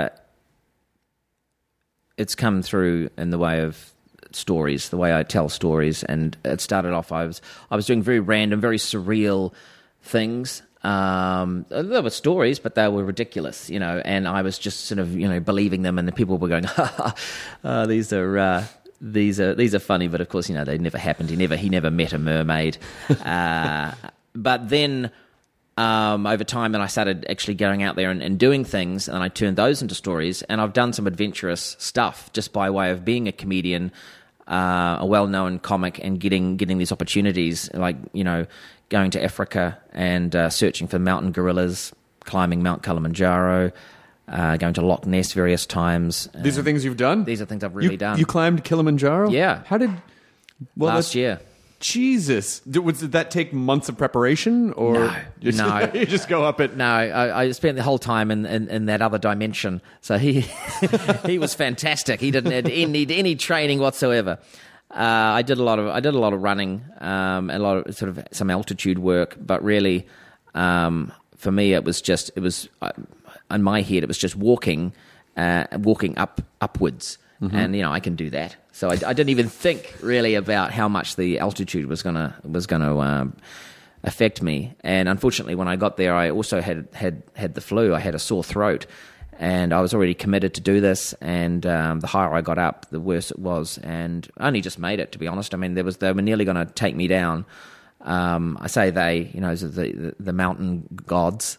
it's come through in the way of stories, the way I tell stories. And it started off, I was doing very random, very surreal things. There were stories, but they were ridiculous, and I was just sort of believing them, and the people were going, these are funny, but of course, they never happened. He never met a mermaid. But then over time, then I started actually going out there and doing things, and I turned those into stories. And I've done some adventurous stuff just by way of being a comedian, a well-known comic, and getting these opportunities, like going to Africa and searching for mountain gorillas, climbing Mount Kilimanjaro. Going to Loch Ness various times. These are things you've done? These are things I've really done. You climbed Kilimanjaro? Yeah. How did... last year. Jesus. Did that take months of preparation? Or No. You just go up it? No, I spent the whole time in that other dimension. So he was fantastic. He didn't need any training whatsoever. I did a lot of running, a lot of sort of some altitude work, but really, for me, it was in my head, it was just walking upwards, and I can do that. So I didn't even think really about how much the altitude was gonna affect me. And unfortunately, when I got there, I also had the flu. I had a sore throat, and I was already committed to do this. And the higher I got up, the worse it was. And I only just made it, to be honest. I mean, they were nearly going to take me down. I say they, the mountain gods.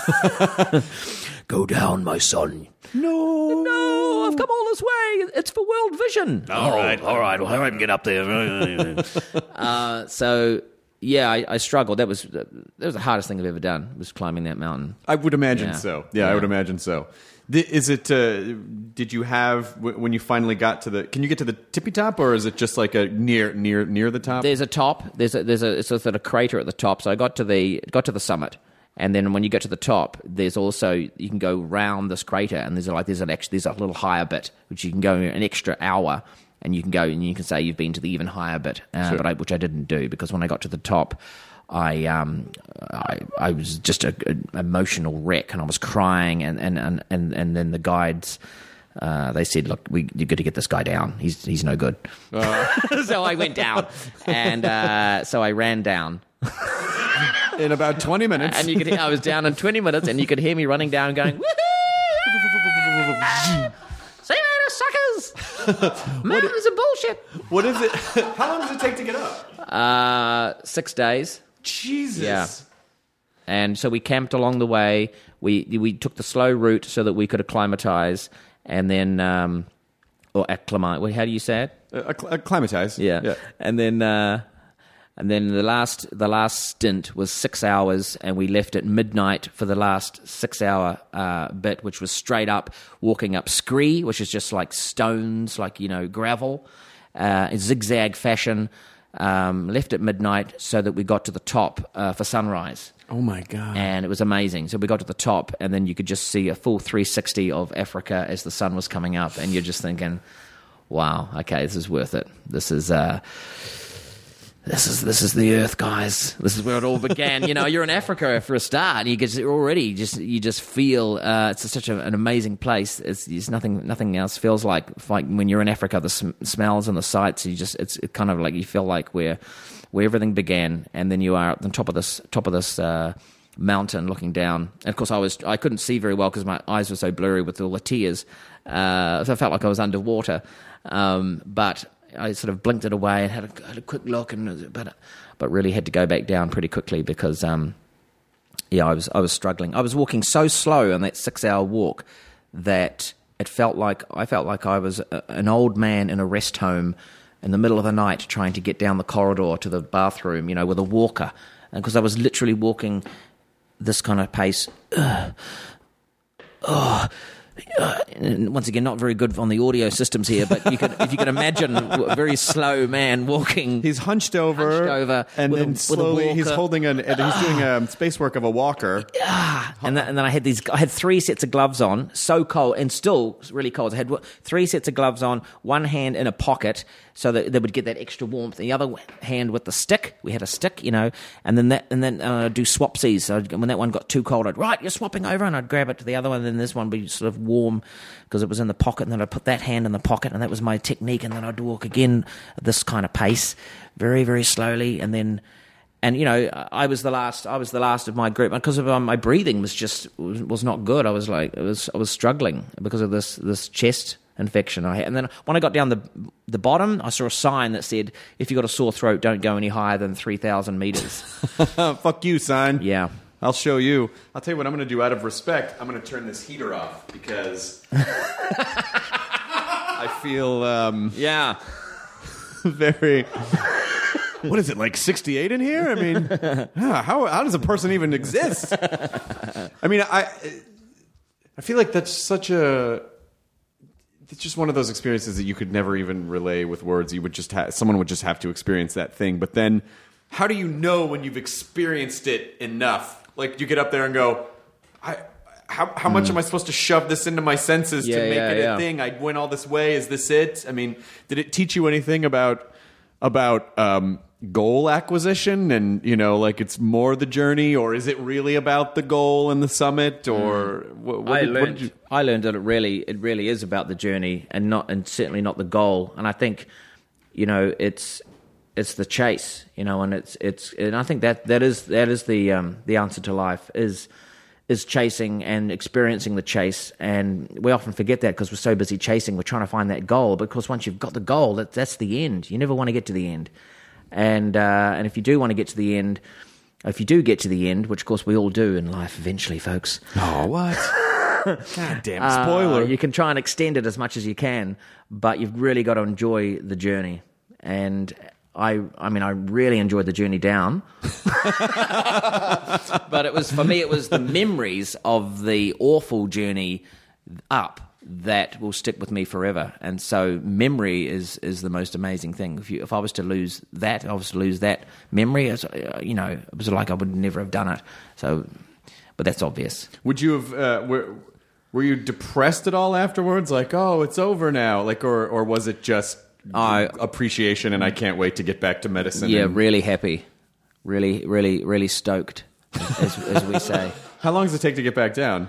Go down, my son. No, I've come all this way. It's for World Vision. All right. Well, I can get up there. So Yeah, I struggled. That was the hardest thing I've ever done, was climbing that mountain. I would imagine Yeah. so. Yeah, I would imagine so. Is it? Did you have when you finally got to the? Can you get to the tippy top, or is it just like a near the top? There's a top. There's a sort of a crater at the top. So I got to the summit, and then when you get to the top, there's also, you can go round this crater, and there's a little higher bit which you can go an extra hour, and you can go and you can say you've been to the even higher bit, but which I didn't do, because when I got to the top, I was just an emotional wreck, and I was crying, and then the guides, they said, "Look, you're going to get this guy down. He's no good." So I went down, and so I ran down. In about 20 minutes. And I was down in 20 minutes, and you could hear me running down going, "Woohoo! See you later, suckers! Mountains are bullshit." What is it? How long does it take to get up? 6 days. Jesus. Yeah. And so we camped along the way. We took the slow route so that we could acclimatize, and then or acclimate. How do you say it? Acclimatize. Yeah. And then the last stint was 6 hours, and we left at midnight for the last 6 hour bit, which was straight up walking up scree, which is just like stones, like, gravel, in zigzag fashion. Left at midnight so that we got to the top for sunrise. Oh my God. And it was amazing. So we got to the top, and then you could just see a full 360 of Africa as the sun was coming up, and you're just thinking, wow, okay, this is worth it. This is the Earth, guys. This is where it all began. You're in Africa for a start, and you just feel it's such an amazing place. It's nothing else feels like when you're in Africa. The smells and the sights. It's kind of like you feel like where everything began, and then you are at the top of this mountain looking down. And of course, I couldn't see very well because my eyes were so blurry with all the tears. So I felt like I was underwater, but I sort of blinked it away and had a quick look, but really had to go back down pretty quickly because, I was struggling. I was walking so slow on that 6 hour walk that I felt like I was an old man in a rest home in the middle of the night trying to get down the corridor to the bathroom, with a walker, and because I was literally walking this kind of pace. And once again, not very good on the audio systems here, but if you could imagine a very slow man walking. He's hunched over, and then slowly he's holding he's doing space work of a walker. And then I had 3 sets of gloves on, so cold, and still really cold. I had 3 sets of gloves on, one hand in a pocket so that they would get that extra warmth. The other hand with the stick. We had a stick, and then do swapsies. So when that one got too cold, you're swapping over, and I'd grab it to the other one, and then this one would be sort of warm because it was in the pocket, and then I'd put that hand in the pocket, and that was my technique, and then I'd walk again at this kind of pace, very, very slowly, and I was the last of my group because of my breathing was not good. I was struggling because of this chest infection I had. And then when I got down the bottom, I saw a sign that said, "If you got a sore throat, don't go any higher than 3,000 meters." Fuck you, sign. Yeah. I'll show you. I'll tell you what I'm going to do out of respect. I'm going to turn this heater off because I feel very. What is it, like 68 in here? I mean, how does a person even exist? I mean, I feel like that's such a. It's just one of those experiences that you could never even relay with words. You would just someone would just have to experience that thing. But then, how do you know when you've experienced it enough? Like, you get up there and go, how much am I supposed to shove this into my senses to make it a thing? I went all this way. Is this it? I mean, did it teach you anything about goal acquisition and, like it's more the journey, or is it really about the goal and the summit, or I learned that it really is about the journey and certainly not the goal. And I think, it's the chase, and and I think that is the answer to life is chasing and experiencing the chase. And we often forget that because we're so busy chasing. We're trying to find that goal, because once you've got the goal, that's the end. You never want to get to the end. And if you do want to get to the end, if you do get to the end, which of course we all do in life eventually, folks. Oh, what? God damn, spoiler. You can try and extend it as much as you can, but you've really got to enjoy the journey. And I mean, I really enjoyed the journey down. But for me, it was the memories of the awful journey up that will stick with me forever. And so memory is the most amazing thing. If I was to lose that, memory, it was like I would never have done it. So, but that's obvious. Would you have, were you depressed at all afterwards? Like, oh, it's over now? Like, or was it just appreciation and I can't wait to get back to medicine? Yeah, really happy. Really, really, really stoked, as we say. How long does it take to get back down?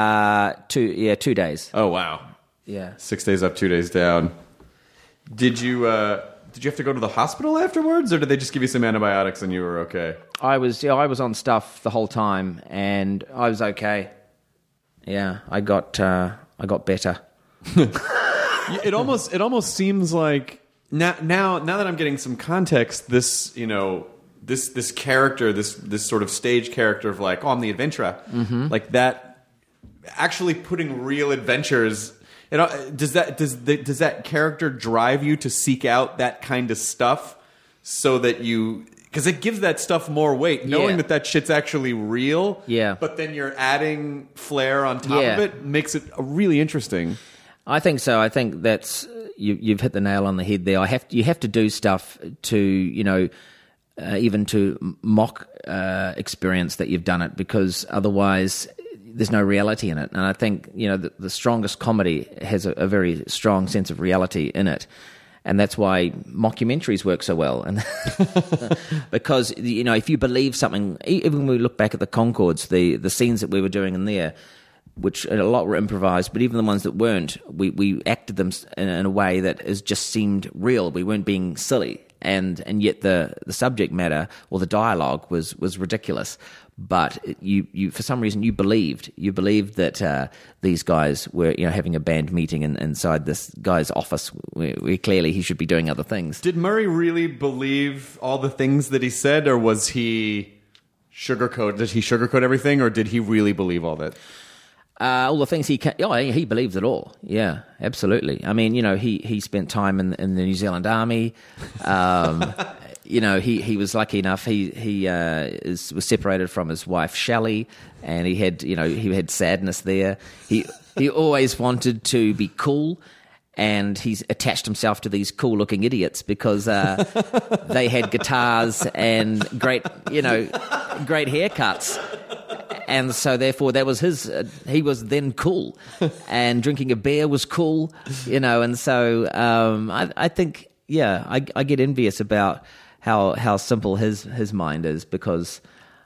2 days. Oh, wow. Yeah. 6 days up, 2 days down. Did you have to go to the hospital afterwards, or did they just give you some antibiotics and you were okay? I was on stuff the whole time, and I was okay. Yeah, I got better. It almost seems like now that I'm getting some context, this this character, this sort of stage character of like, oh, I'm the adventurer, like that. Actually, putting real adventures. Does that character drive you to seek out that kind of stuff so that because it gives that stuff more weight, knowing that shit's actually real. Yeah. But then you're adding flair on top of it, makes it really interesting. I think so. I think that's you've hit the nail on the head there. You have to do stuff to even to mock experience that you've done it, because otherwise there's no reality in it. And I think the strongest comedy has a very strong sense of reality in it. And that's why mockumentaries work so well. And because, if you believe something, even when we look back at the Concords, the scenes that we were doing in there, which a lot were improvised, but even the ones that weren't, we acted them in a way that just seemed real. We weren't being silly. And yet the subject matter or the dialogue was ridiculous. But you for some reason you believed that these guys were having a band meeting inside this guy's office where clearly he should be doing other things. Did Murray really believe all the things that he said, or was he sugarcoat? Did he sugarcoat everything, or did he really believe all that? All the things he believed it all. Yeah, absolutely. I mean, he spent time in the New Zealand Army. He was lucky enough. He was separated from his wife Shelley, and he had sadness there. He always wanted to be cool, and he's attached himself to these cool-looking idiots because they had guitars and great haircuts. And so, therefore, that was his. He was then cool, and drinking a beer was cool, And so, I think, I get envious about how simple his mind is, because,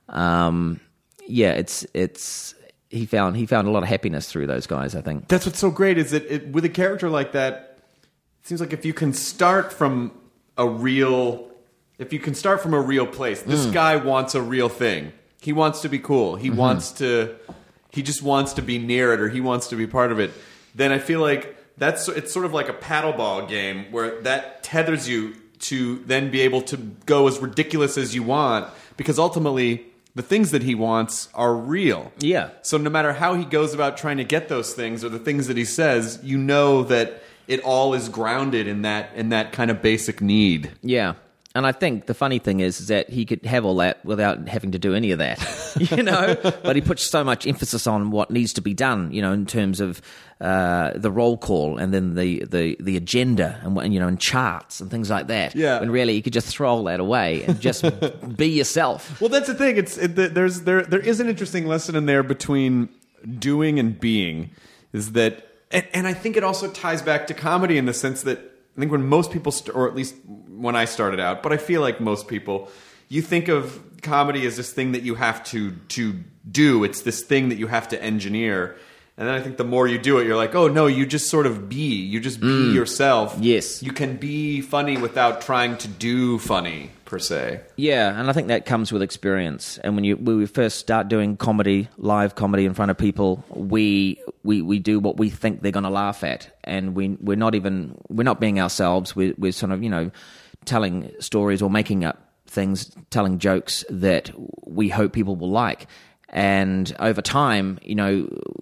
it's he found a lot of happiness through those guys. I think that's what's so great is that with a character like that, it seems like if you can start from a real place, this guy wants a real thing. He wants to be cool. He just wants to be near it, or he wants to be part of it. Then I feel like it's sort of like a paddleball game where that tethers you to then be able to go as ridiculous as you want, because ultimately the things that he wants are real. Yeah. So no matter how he goes about trying to get those things, or the things that he says, that it all is grounded in that kind of basic need. Yeah. And I think the funny thing is that he could have all that without having to do any of that, But he puts so much emphasis on what needs to be done, in terms of the roll call, and then the agenda, and charts and things like that. Yeah. When really you could just throw all that away and just be yourself. Well, that's the thing. There is an interesting lesson in there between doing and being. Is that, and I think it also ties back to comedy in the sense that I think when most people, or at least when I started out, but I feel like most people, you think of comedy as this thing that you have to do. It's this thing that you have to engineer. And then I think the more you do it, you're like, oh, no, you just sort of be. You just be yourself. Yes. You can be funny without trying to do funny, per se. Yeah, and I think that comes with experience. And when we first start doing comedy, live comedy in front of people, we do what we think they're going to laugh at. And we're not being ourselves. We're sort of, telling stories or making up things, telling jokes that we hope people will like. And over time,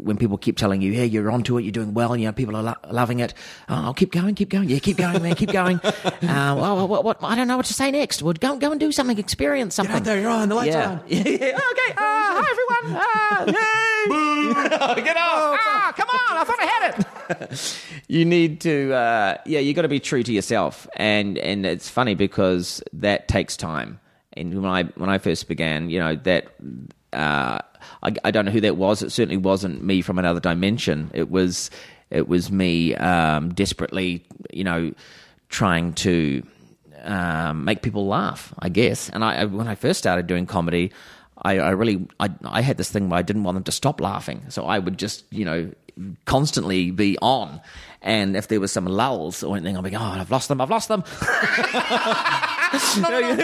when people keep telling you, "Hey, you're onto it, you're doing well," people are loving it. Oh, keep going. Yeah, keep going, man, keep going. What? I don't know what to say next. Well, go and do something, experience something. Get out there, you're on. The lights are on. Yeah. Okay. Hi, everyone. Yay! Get off! Come on! I thought I had it. You need to. You got to be true to yourself, and it's funny because that takes time. And when I first began, that I don't know who that was. It certainly wasn't me from another dimension. It was me desperately, trying to make people laugh, I guess. And when I first started doing comedy, I had this thing where I didn't want them to stop laughing, so I would just constantly be on. And if there was some lulls or anything, I'd be, I've lost them. Hey,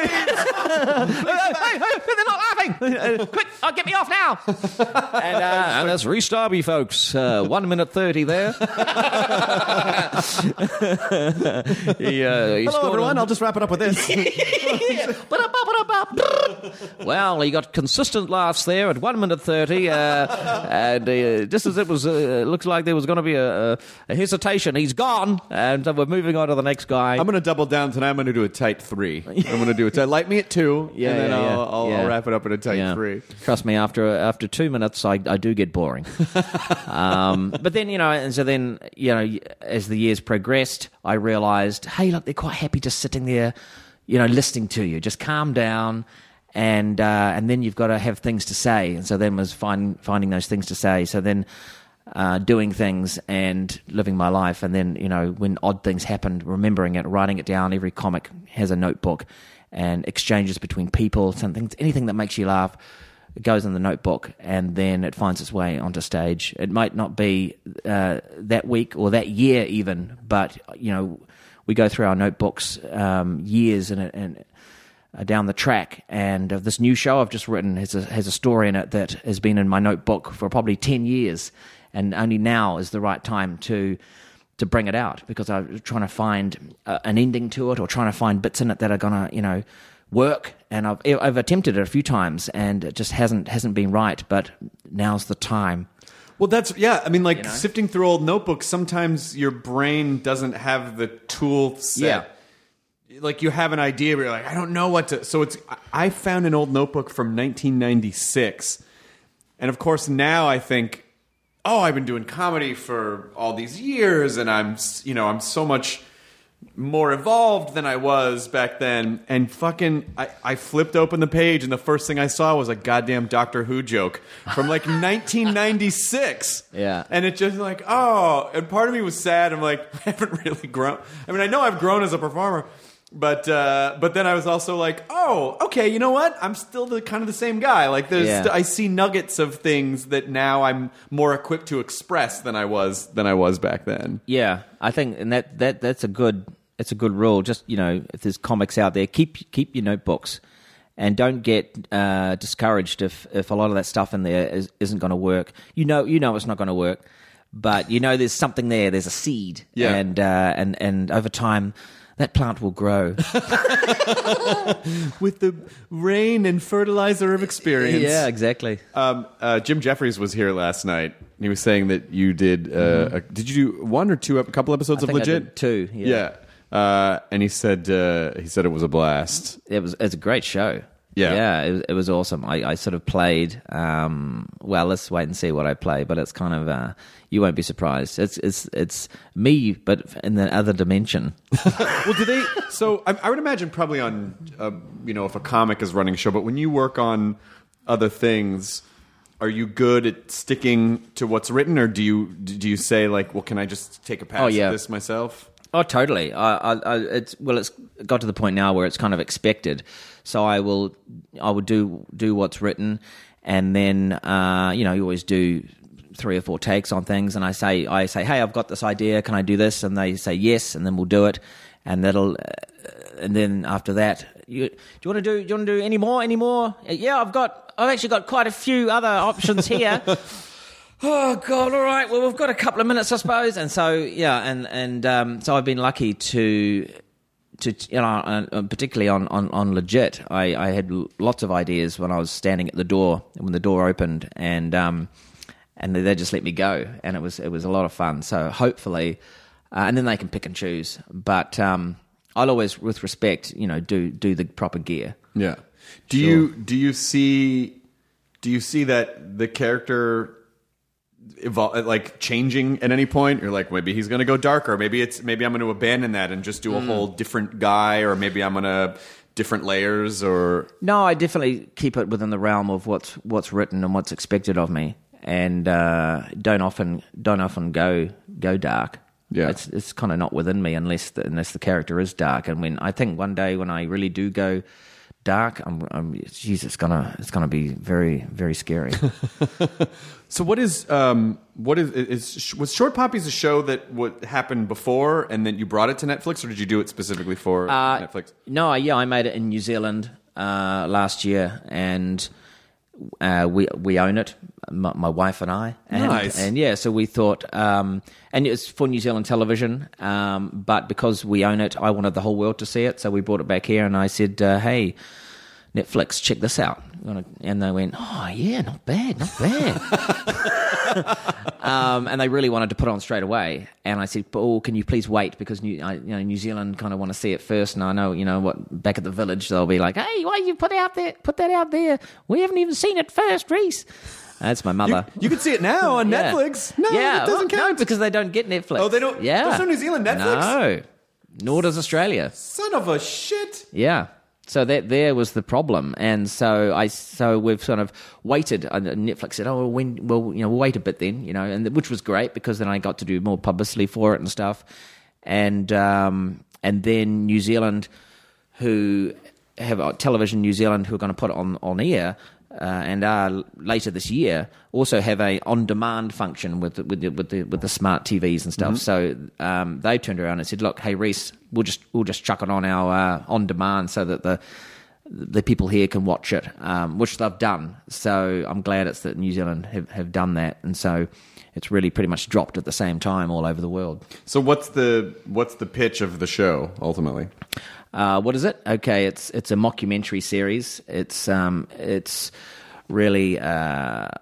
they're not laughing. Quick, get me off now. And that's restart me, folks. 1 minute 30 there. Hello, everyone. I'll just wrap it up with this. Well, he got consistent laughs there at 1 minute 30. And just as it was, looks like there was going to be a hesitation. He's gone. And we're moving on to the next guy. I'm going to double down tonight. I'm going to do a tight 3. I'm going to do a tight. Light me at 2, and then I'll wrap it up in a tight 3. Trust me, after 2 minutes, I do get boring. But then, and so then, as the years progressed, I realized, hey, look, they're quite happy just sitting there, listening to you. Just calm down, and then you've got to have things to say. And so then was finding those things to say. So then doing things and living my life. And then, when odd things happened, remembering it, writing it down. Every comic has a notebook, and exchanges between people, anything that makes you laugh, it goes in the notebook, and then it finds its way onto stage. It might not be that week or that year even, but we go through our notebooks years and down the track. And this new show I've just written has a story in it that has been in my notebook for probably 10 years, and only now is the right time to bring it out, because I'm trying to find an ending to it, or trying to find bits in it that are gonna work. And I've attempted it a few times, and it just hasn't been right. But now's the time. Well, sifting through old notebooks, sometimes your brain doesn't have the tool set. Yeah. Like, you have an idea, but you're like, I don't know what to... So I found an old notebook from 1996. And of course, now I think, I've been doing comedy for all these years, and I'm so much more evolved than I was back then. And I flipped open the page, and the first thing I saw was a goddamn Doctor Who joke from like 1996. Yeah. And it just like, and part of me was sad. I'm like, I haven't really grown. I mean, I know I've grown as a performer, but then I was also like, okay, you know what? I'm still the same guy. Like, I see nuggets of things that now I'm more equipped to express than I was back then. Yeah, I think, and that's a good rule. Just, if there's comics out there, keep your notebooks, and don't get discouraged if a lot of that stuff in there isn't going to work. You know it's not going to work, but there's something there. There's a seed, and over time, that plant will grow. With the rain and fertilizer of experience. Yeah, exactly. Jim Jeffries was here last night. He was saying that you did... did you do 1 or 2, a couple episodes of Legit? I did 2, yeah. And he said it was a blast. It's a great show. Yeah, it was awesome. I sort of played. Let's wait and see what I play. But it's kind of you won't be surprised. It's me, but in the other dimension. Well, do they? So I would imagine probably on if a comic is running a show, but when you work on other things, are you good at sticking to what's written, or do you say like, well, can I just take a pass at this myself? Oh, totally. It's got to the point now where it's kind of expected. So I will do what's written, and then you always do 3 or 4 takes on things, and I say, hey, I've got this idea. Can I do this? And they say yes, and then we'll do it, and and then after that, do you want to do any more? Yeah, I've actually got quite a few other options here. Oh God! All right. Well, we've got a couple of minutes, I suppose. And so, and so I've been lucky to particularly on Legit. I had lots of ideas when I was standing at the door, when the door opened, and and they just let me go, and it was a lot of fun. So hopefully, and then they can pick and choose. But I'll always, with respect, do the proper gear. Yeah. Do you see that the character like changing at any point? You're like, maybe he's going to go darker. Maybe I'm going to abandon that and just do a whole different guy, or maybe I'm going to different layers. Or no, I definitely keep it within the realm of what's written and what's expected of me, and don't often go dark. Yeah, it's kind of not within me unless the character is dark. And I think one day when I really do go dark, it's gonna be very, very scary. So was Short Poppies a show that happened before and then you brought it to Netflix, or did you do it specifically for Netflix? No, I made it in New Zealand last year, and we own it, my wife and I. And, nice. And yeah, so we thought, and it's for New Zealand television, but because we own it, I wanted the whole world to see it, so we brought it back here, and I said, hey, Netflix, check this out. And they went, oh, yeah, not bad. And they really wanted to put it on straight away. And I said, oh, can you please wait? Because New Zealand kind of want to see it first. And I know, back at the village, they'll be like, hey, why you put that out there? We haven't even seen it first, Reese. That's my mother. You can see it now on Netflix. No, it doesn't count. No, because they don't get Netflix. Oh, they don't? Yeah. There's no New Zealand Netflix? No. Nor does Australia. Son of a shit. Yeah. So that there was the problem, and so we've sort of waited. Netflix said, "Oh, we'll wait a bit then," and which was great because then I got to do more publicity for it and stuff, and then New Zealand, who have Television New Zealand, who are going to put it on air. And are later this year also have a on-demand function with the smart TVs and stuff. Mm-hmm. So they turned around and said, "Look, hey Reese, we'll just chuck it on our on-demand so that the people here can watch it," which they've done. So I'm glad it's that New Zealand have done that, and so it's really pretty much dropped at the same time all over the world. So what's the pitch of the show ultimately? What is it? Okay, it's a mockumentary series. It's really about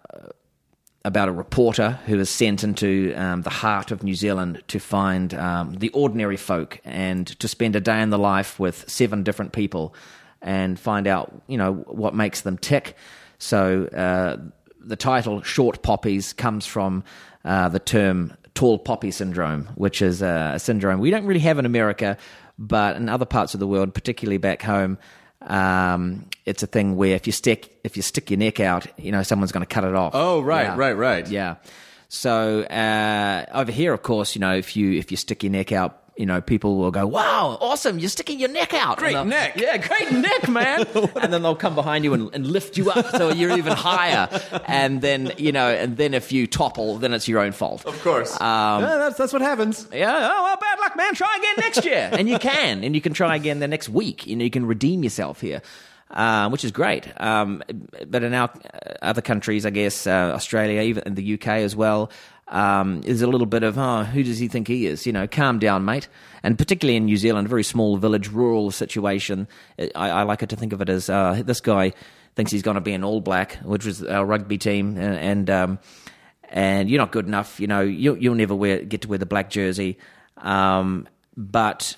a reporter who is sent into the heart of New Zealand to find the ordinary folk and to spend a day in the life with 7 different people and find out what makes them tick. So the title Short Poppies comes from the term tall poppy syndrome, which is a syndrome we don't really have in America. But in other parts of the world, particularly back home, it's a thing where if you stick your neck out, someone's going to cut it off. Oh, right, right. Yeah. So over here, of course, if you stick your neck out, people will go, "Wow, awesome! You're sticking your neck out. Great neck. Yeah, great neck, man." And then they'll come behind you and lift you up so you're even higher. And then if you topple, then it's your own fault. Of course. That's what happens. Yeah. Oh, well, bad luck, man. Try again next year. And you can try again the next week. You can redeem yourself here. Which is great. But in our other countries, I guess, Australia, even in the UK as well, is a little bit of, who does he think he is? Calm down, mate. And particularly in New Zealand, a very small village, rural situation, I like it to think of it as this guy thinks he's going to be an All Black, which was our rugby team, and you're not good enough. You'll never get to wear the black jersey, but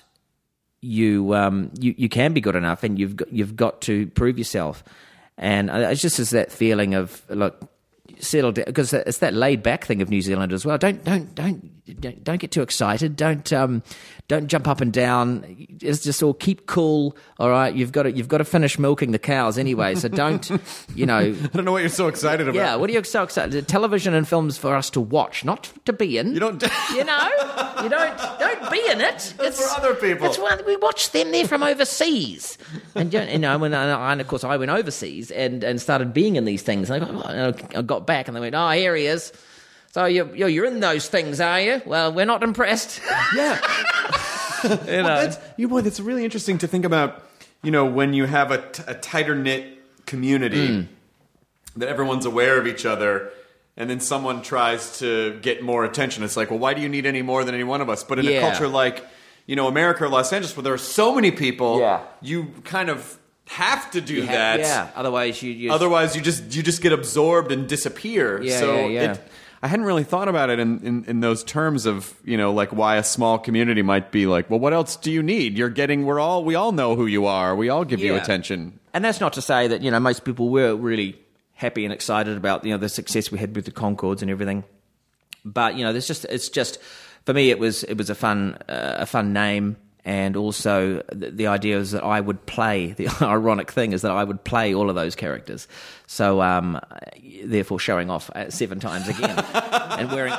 you can be good enough, and you've got to prove yourself. And it's just as that feeling of, look, settle down, because it's that laid back thing of New Zealand as well. Don't get too excited. Don't jump up and down. It's just all keep cool. All right, you've got to finish milking the cows anyway. So don't I don't know what you're so excited about. Yeah, what are you so excited? Television and films for us to watch, not to be in. You don't. You don't be in it. It's for other people. It's we watch them. They're from overseas, and and of course I went overseas and started being in these things. And I got back and they went, "Oh, here he is. So you're in those things, are you? Well, we're not impressed." Yeah. That's really interesting to think about. When you have a tighter knit community that everyone's aware of each other, and then someone tries to get more attention. It's like, well, why do you need any more than any one of us? But in a culture like America or Los Angeles, where there are so many people, you kind of have to do that. Yeah. Otherwise, you just get absorbed and disappear. I hadn't really thought about it in those terms of, like why a small community might be like, well, what else do you need? We all know who you are. We all give you attention. And that's not to say that, most people were really happy and excited about, the success we had with the Concords and everything. But, it's just, for me, it was a fun name. And also, the idea is that I would play, the ironic thing is that I would play all of those characters. So, therefore, showing off 7 times again and wearing...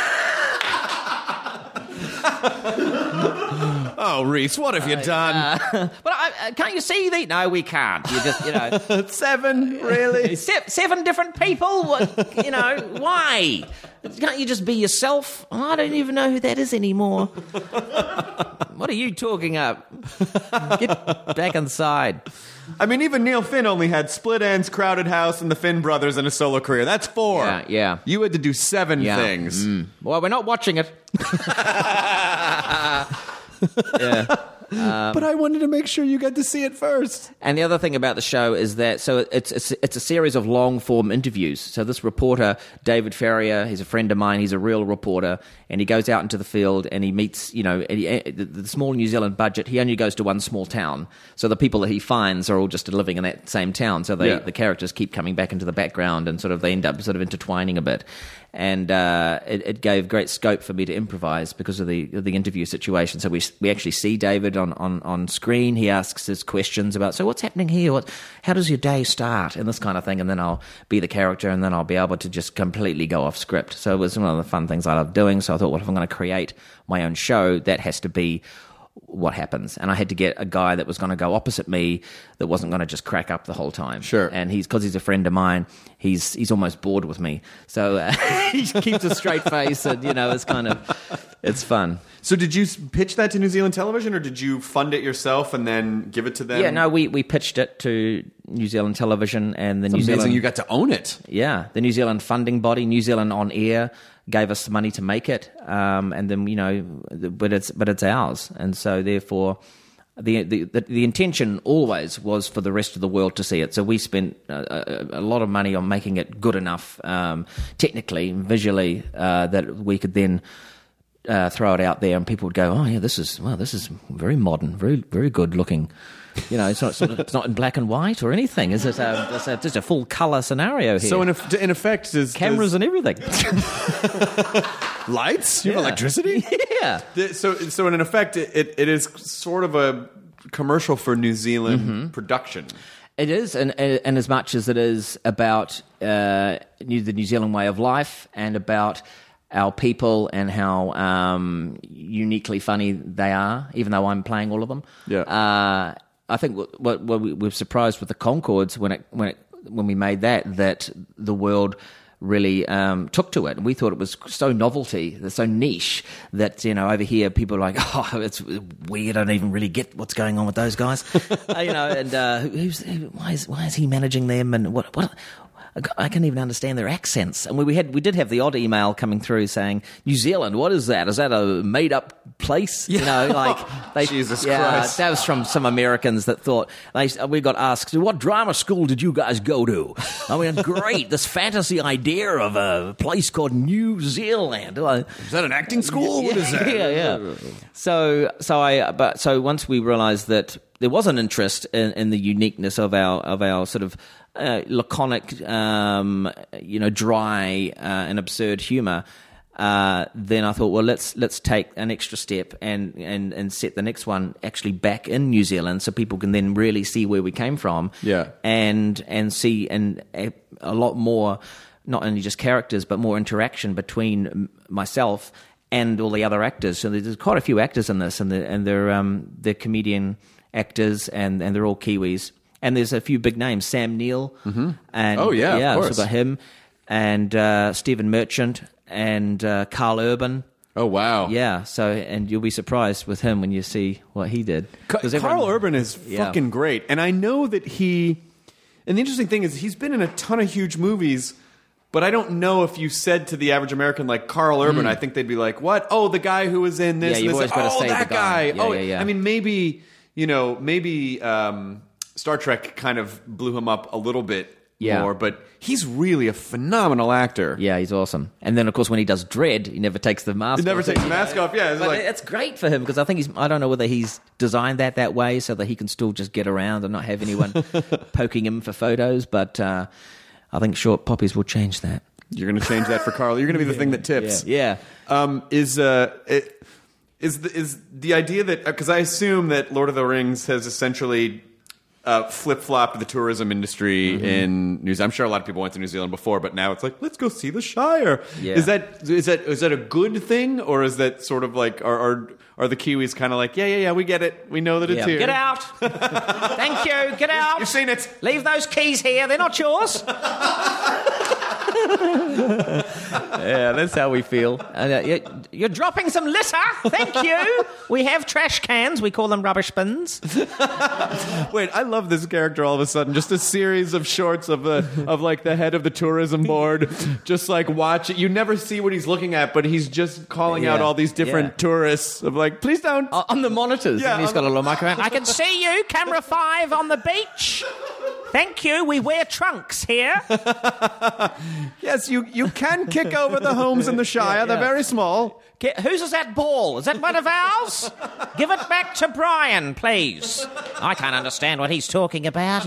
Oh, Reese, what have you done? But can't you see the... No, we can't. You just, 7, really? 7 different people? Why? Can't you just be yourself? I don't even know who that is anymore. What are you talking up? Get back inside. I mean, even Neil Finn only had Split Ends, Crowded House, and the Finn Brothers in a solo career. That's 4. Yeah. You had to do 7 things. Well, we're not watching it. Yeah. But I wanted to make sure you got to see it first. And the other thing about the show is that it's a series of long form interviews. So this reporter, David Ferrier, he's a friend of mine. He's a real reporter, and he goes out into the field and he meets, the small New Zealand budget. He only goes to one small town, so the people that he finds are all just living in that same town. So the characters keep coming back into the background, and they end up intertwining a bit. And it gave great scope for me to improvise because of the interview situation. So we actually see David on screen. He asks his questions about, so what's happening here? How does your day start? And this kind of thing. And then I'll be the character, and then I'll be able to just completely go off script. So it was one of the fun things I love doing. So I thought, well, if I'm going to create my own show, that has to be what happens. And I had to get a guy that was going to go opposite me, that wasn't going to just crack up the whole time. Sure. And because he's a friend of mine, he's almost bored with me. So he keeps a straight face, and it's fun. So did you pitch that to New Zealand Television, or did you fund it yourself and then give it to them? Yeah, no, we pitched it to New Zealand Television, and the New amazing. Zealand... You got to own it. Yeah, the New Zealand funding body, New Zealand On Air, gave us the money to make it, and then but it's ours, and so therefore the intention always was for the rest of the world to see it. So we spent a lot of money on making it good enough, technically, visually, that we could then throw it out there, and people would go, "Oh yeah, this is very modern, very very good looking." It's not in black and white or anything. It's just a full color scenario here. So in effect, cameras and everything, lights, you have electricity. Yeah. So in effect, it is sort of a commercial for New Zealand production. It is, and as much as it is about the New Zealand way of life and about our people and how uniquely funny they are, even though I'm playing all of them. Yeah. I think what we were surprised with the Concords when we made that the world really took to it. And we thought it was so novelty, so niche, that over here people are like, oh, it's weird. I don't even really get what's going on with those guys. Why is he managing them, and what? I can't even understand their accents. And we did have the odd email coming through saying, New Zealand, what is that? Is that a made-up place? Jesus Christ. That was from some Americans that thought, we got asked, what drama school did you guys go to? I mean, great, this fantasy idea of a place called New Zealand. Is that an acting school? What is that? Yeah. So once we realized that there was an interest in the uniqueness of our sort of laconic, dry and absurd humor, then I thought, well, let's take an extra step and set the next one actually back in New Zealand, so people can then really see where we came from. Yeah. And see a lot more, not only just characters, but more interaction between myself and all the other actors. So there's quite a few actors in this, and they're comedian actors, and they're all Kiwis. And there's a few big names, Sam Neill, and of course. So got him, and Stephen Merchant, and Carl Urban. Oh wow! Yeah, so and you'll be surprised with him when you see what he did. Carl Urban is fucking great, and I know that he. And the interesting thing is, he's been in a ton of huge movies. But I don't know if you said to the average American, like, Carl Urban, I think they'd be like, what? Oh, the guy who was in this. Yeah, you've always got to say that the guy. Yeah. I mean, maybe Star Trek kind of blew him up a little bit more, but he's really a phenomenal actor. Yeah, he's awesome. And then, of course, when he does Dread, he never takes the mask off. He never takes the mask off, yeah. But it's great for him because I think I don't know whether he's designed that way so that he can still just get around and not have anyone poking him for photos. But I think Short Poppies will change that. You're going to change that for Carl. You're going to be the thing that tips. Yeah. Is the idea that, because I assume that Lord of the Rings has essentially flip-flopped the tourism industry in New Zealand. I'm sure a lot of people went to New Zealand before, but now it's like, let's go see the Shire. Yeah. Is that a good thing, or is that sort of like are the Kiwis kind of like, yeah, we get it, we know that it's here. Get out! Thank you. Get out. You've seen it. Leave those keys here. They're not yours. Yeah, that's how we feel. You're dropping some litter. Thank you. We have trash cans. We call them rubbish bins. Wait, I love this character all of a sudden. Just a series of shorts of like the head of the tourism board, just like watch it. You never see what he's looking at, but he's just calling out all these different tourists of like, please don't. On the monitors. Yeah, and he's got a little microphone. I can see you, camera 5 on the beach. Thank you. We wear trunks here. Yes, you can kick over the homes in the Shire. They're very small. Whose is that ball? Is that one of ours? Give it back to Brian, please. I can't understand what he's talking about.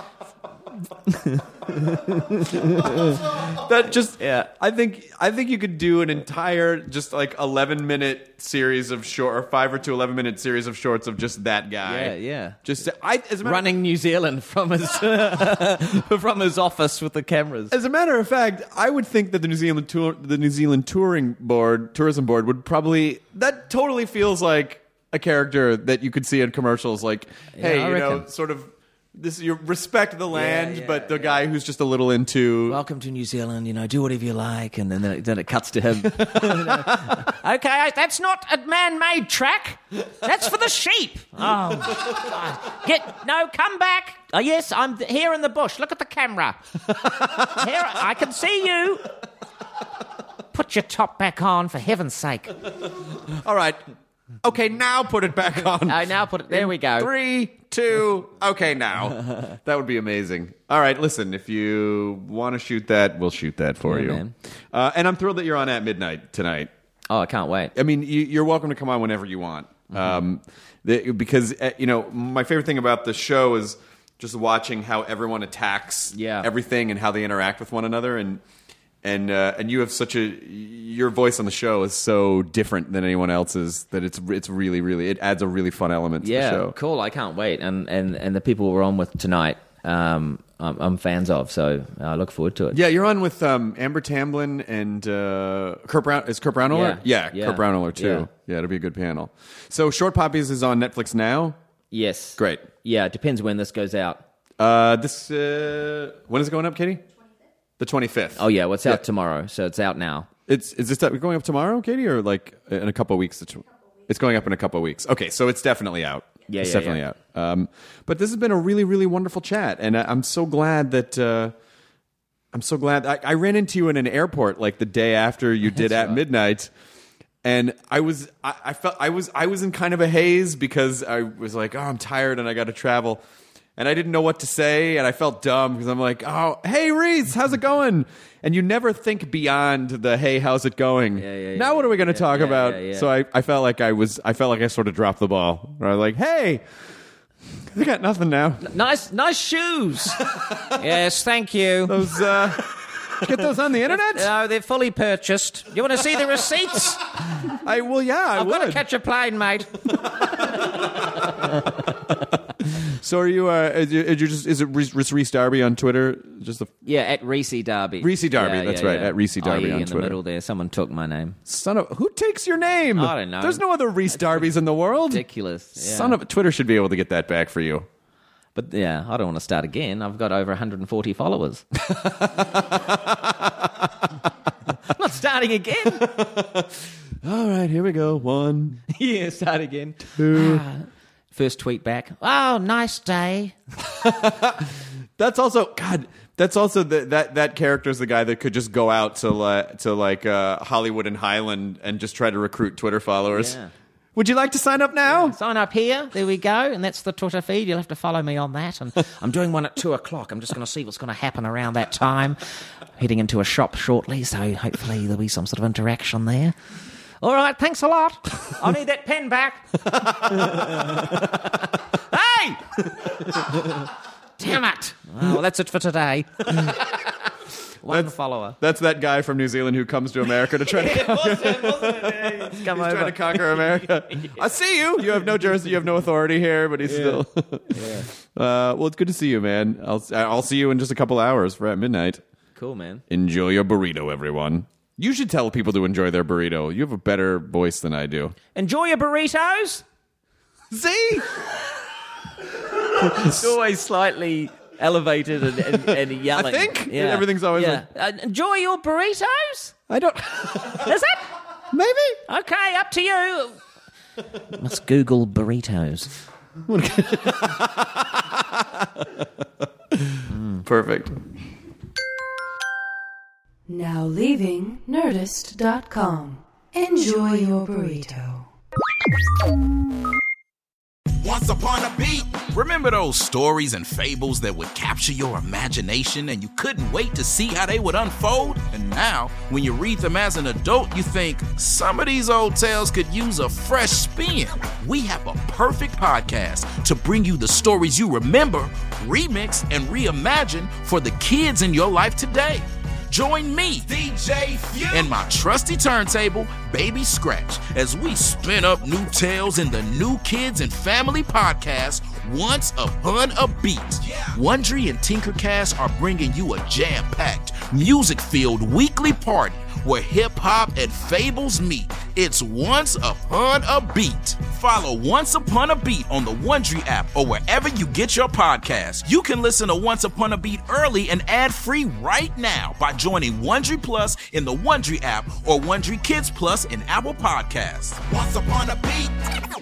That just I think you could do an entire just like 11-minute series of short, or 5 or 11-minute series of shorts of just that guy. Yeah. Just running New Zealand from his from his office with the cameras. As a matter of fact, I would think that the New Zealand tourism board would probably, that totally feels like a character that you could see in commercials. Like, hey, sort of. This, you respect the land, but the guy who's just a little into... Welcome to New Zealand, do whatever you like, and then it cuts to him. Okay, that's not a man-made track. That's for the sheep. Oh, God. Come back. Oh, yes, I'm here in the bush. Look at the camera. Here, I can see you. Put your top back on, for heaven's sake. All right. Okay, now put it back on. Now put it... There we go. 3, 2... Okay, now. That would be amazing. All right, listen, if you want to shoot that, we'll shoot that for you. Man. And I'm thrilled that you're on At Midnight tonight. Oh, I can't wait. I mean, you're welcome to come on whenever you want. Because, my favorite thing about the show is just watching how everyone attacks everything and how they interact with one another. And you have your voice on the show is so different than anyone else's that it's really, really, it adds a really fun element to the show. Cool. I can't wait. And the people we're on with tonight, I'm fans of, so I look forward to it. Yeah, you're on with Amber Tamblyn and Kurt Brown. Is Kurt Brownohler? Yeah, Kurt Brownohler too. Yeah, it'll be a good panel. So Short Poppies is on Netflix now? Yes. Great. Yeah, it depends when this goes out. When is it going up, Katie? The 25th. Oh, yeah. Well, it's out tomorrow, so it's out now. Is this going up tomorrow, Katie, or like in a couple of weeks? It's going up in a couple of weeks. Okay, so it's definitely out. Yeah, it's definitely out. But this has been a really, really wonderful chat, and I'm so glad that I ran into you in an airport like the day after you did At Midnight, and I felt I was in kind of a haze because I was like, oh, I'm tired and I got to travel. And I didn't know what to say, and I felt dumb because I'm like, oh, hey, Reese, how's it going? And you never think beyond the, hey, how's it going? Now what are we going to talk about? So I felt like I sort of dropped the ball. Or I was like, hey, I got nothing now. Nice shoes. Yes, thank you. Those, get those on the internet? No, they're fully purchased. You want to see the receipts? I would. I've got to catch a plane, mate. So are you? Is it Reese Darby on Twitter? At Reese Darby. Reese Darby, that's right. At Reese Darby on in Twitter. The middle there, someone took my name. Who takes your name? I don't know. There's no other Reese Darbys in the world. Ridiculous. Twitter should be able to get that back for you. But yeah, I don't want to start again. I've got over 140 followers. I'm not starting again. All right, here we go. 1. Yeah, start again. 2. First tweet back. Oh, nice day. That's also that character is the guy that could just go out to Hollywood and Highland and just try to recruit Twitter followers. Yeah. Would you like to sign up now? Sign up here. There we go. And that's the Twitter feed. You'll have to follow me on that. And I'm doing one at 2 o'clock. I'm just going to see what's going to happen around that time. Heading into a shop shortly, so hopefully there'll be some sort of interaction there. All right, thanks a lot. I need that pen back. Hey! Damn it. Well, that's it for today. One follower. That's that guy from New Zealand who comes to America to try to Come over. trying to conquer America. I see you. You have no jersey. You have no authority here, but he's still. Well, it's good to see you, man. I'll see you in just a couple hours for at midnight. Cool, man. Enjoy your burrito, everyone. You should tell people to enjoy their burrito. You have a better voice than I do. Enjoy your burritos. See? It's always slightly elevated and yelling. I think everything's always enjoy your burritos? I don't. Is it? Maybe. Okay, up to you. Let's Google burritos. Perfect. Now leaving Nerdist.com. Enjoy your burrito. Once upon a beat. Remember those stories and fables that would capture your imagination and you couldn't wait to see how they would unfold? And now, when you read them as an adult, you think, some of these old tales could use a fresh spin. We have a perfect podcast to bring you the stories you remember, remix, and reimagine for the kids in your life today. Join me, DJ Few, and my trusty turntable, Baby Scratch, as we spin up new tales in the New Kids and Family podcast, Once Upon a Beat. Wondery and Tinkercast are bringing you a jam-packed, music-filled weekly party where hip-hop and fables meet. It's Once Upon a Beat. Follow Once Upon a Beat on the Wondery app or wherever you get your podcasts. You can listen to Once Upon a Beat early and ad-free right now by joining Wondery Plus in the Wondery app or Wondery Kids Plus in Apple Podcasts. Once Upon a Beat.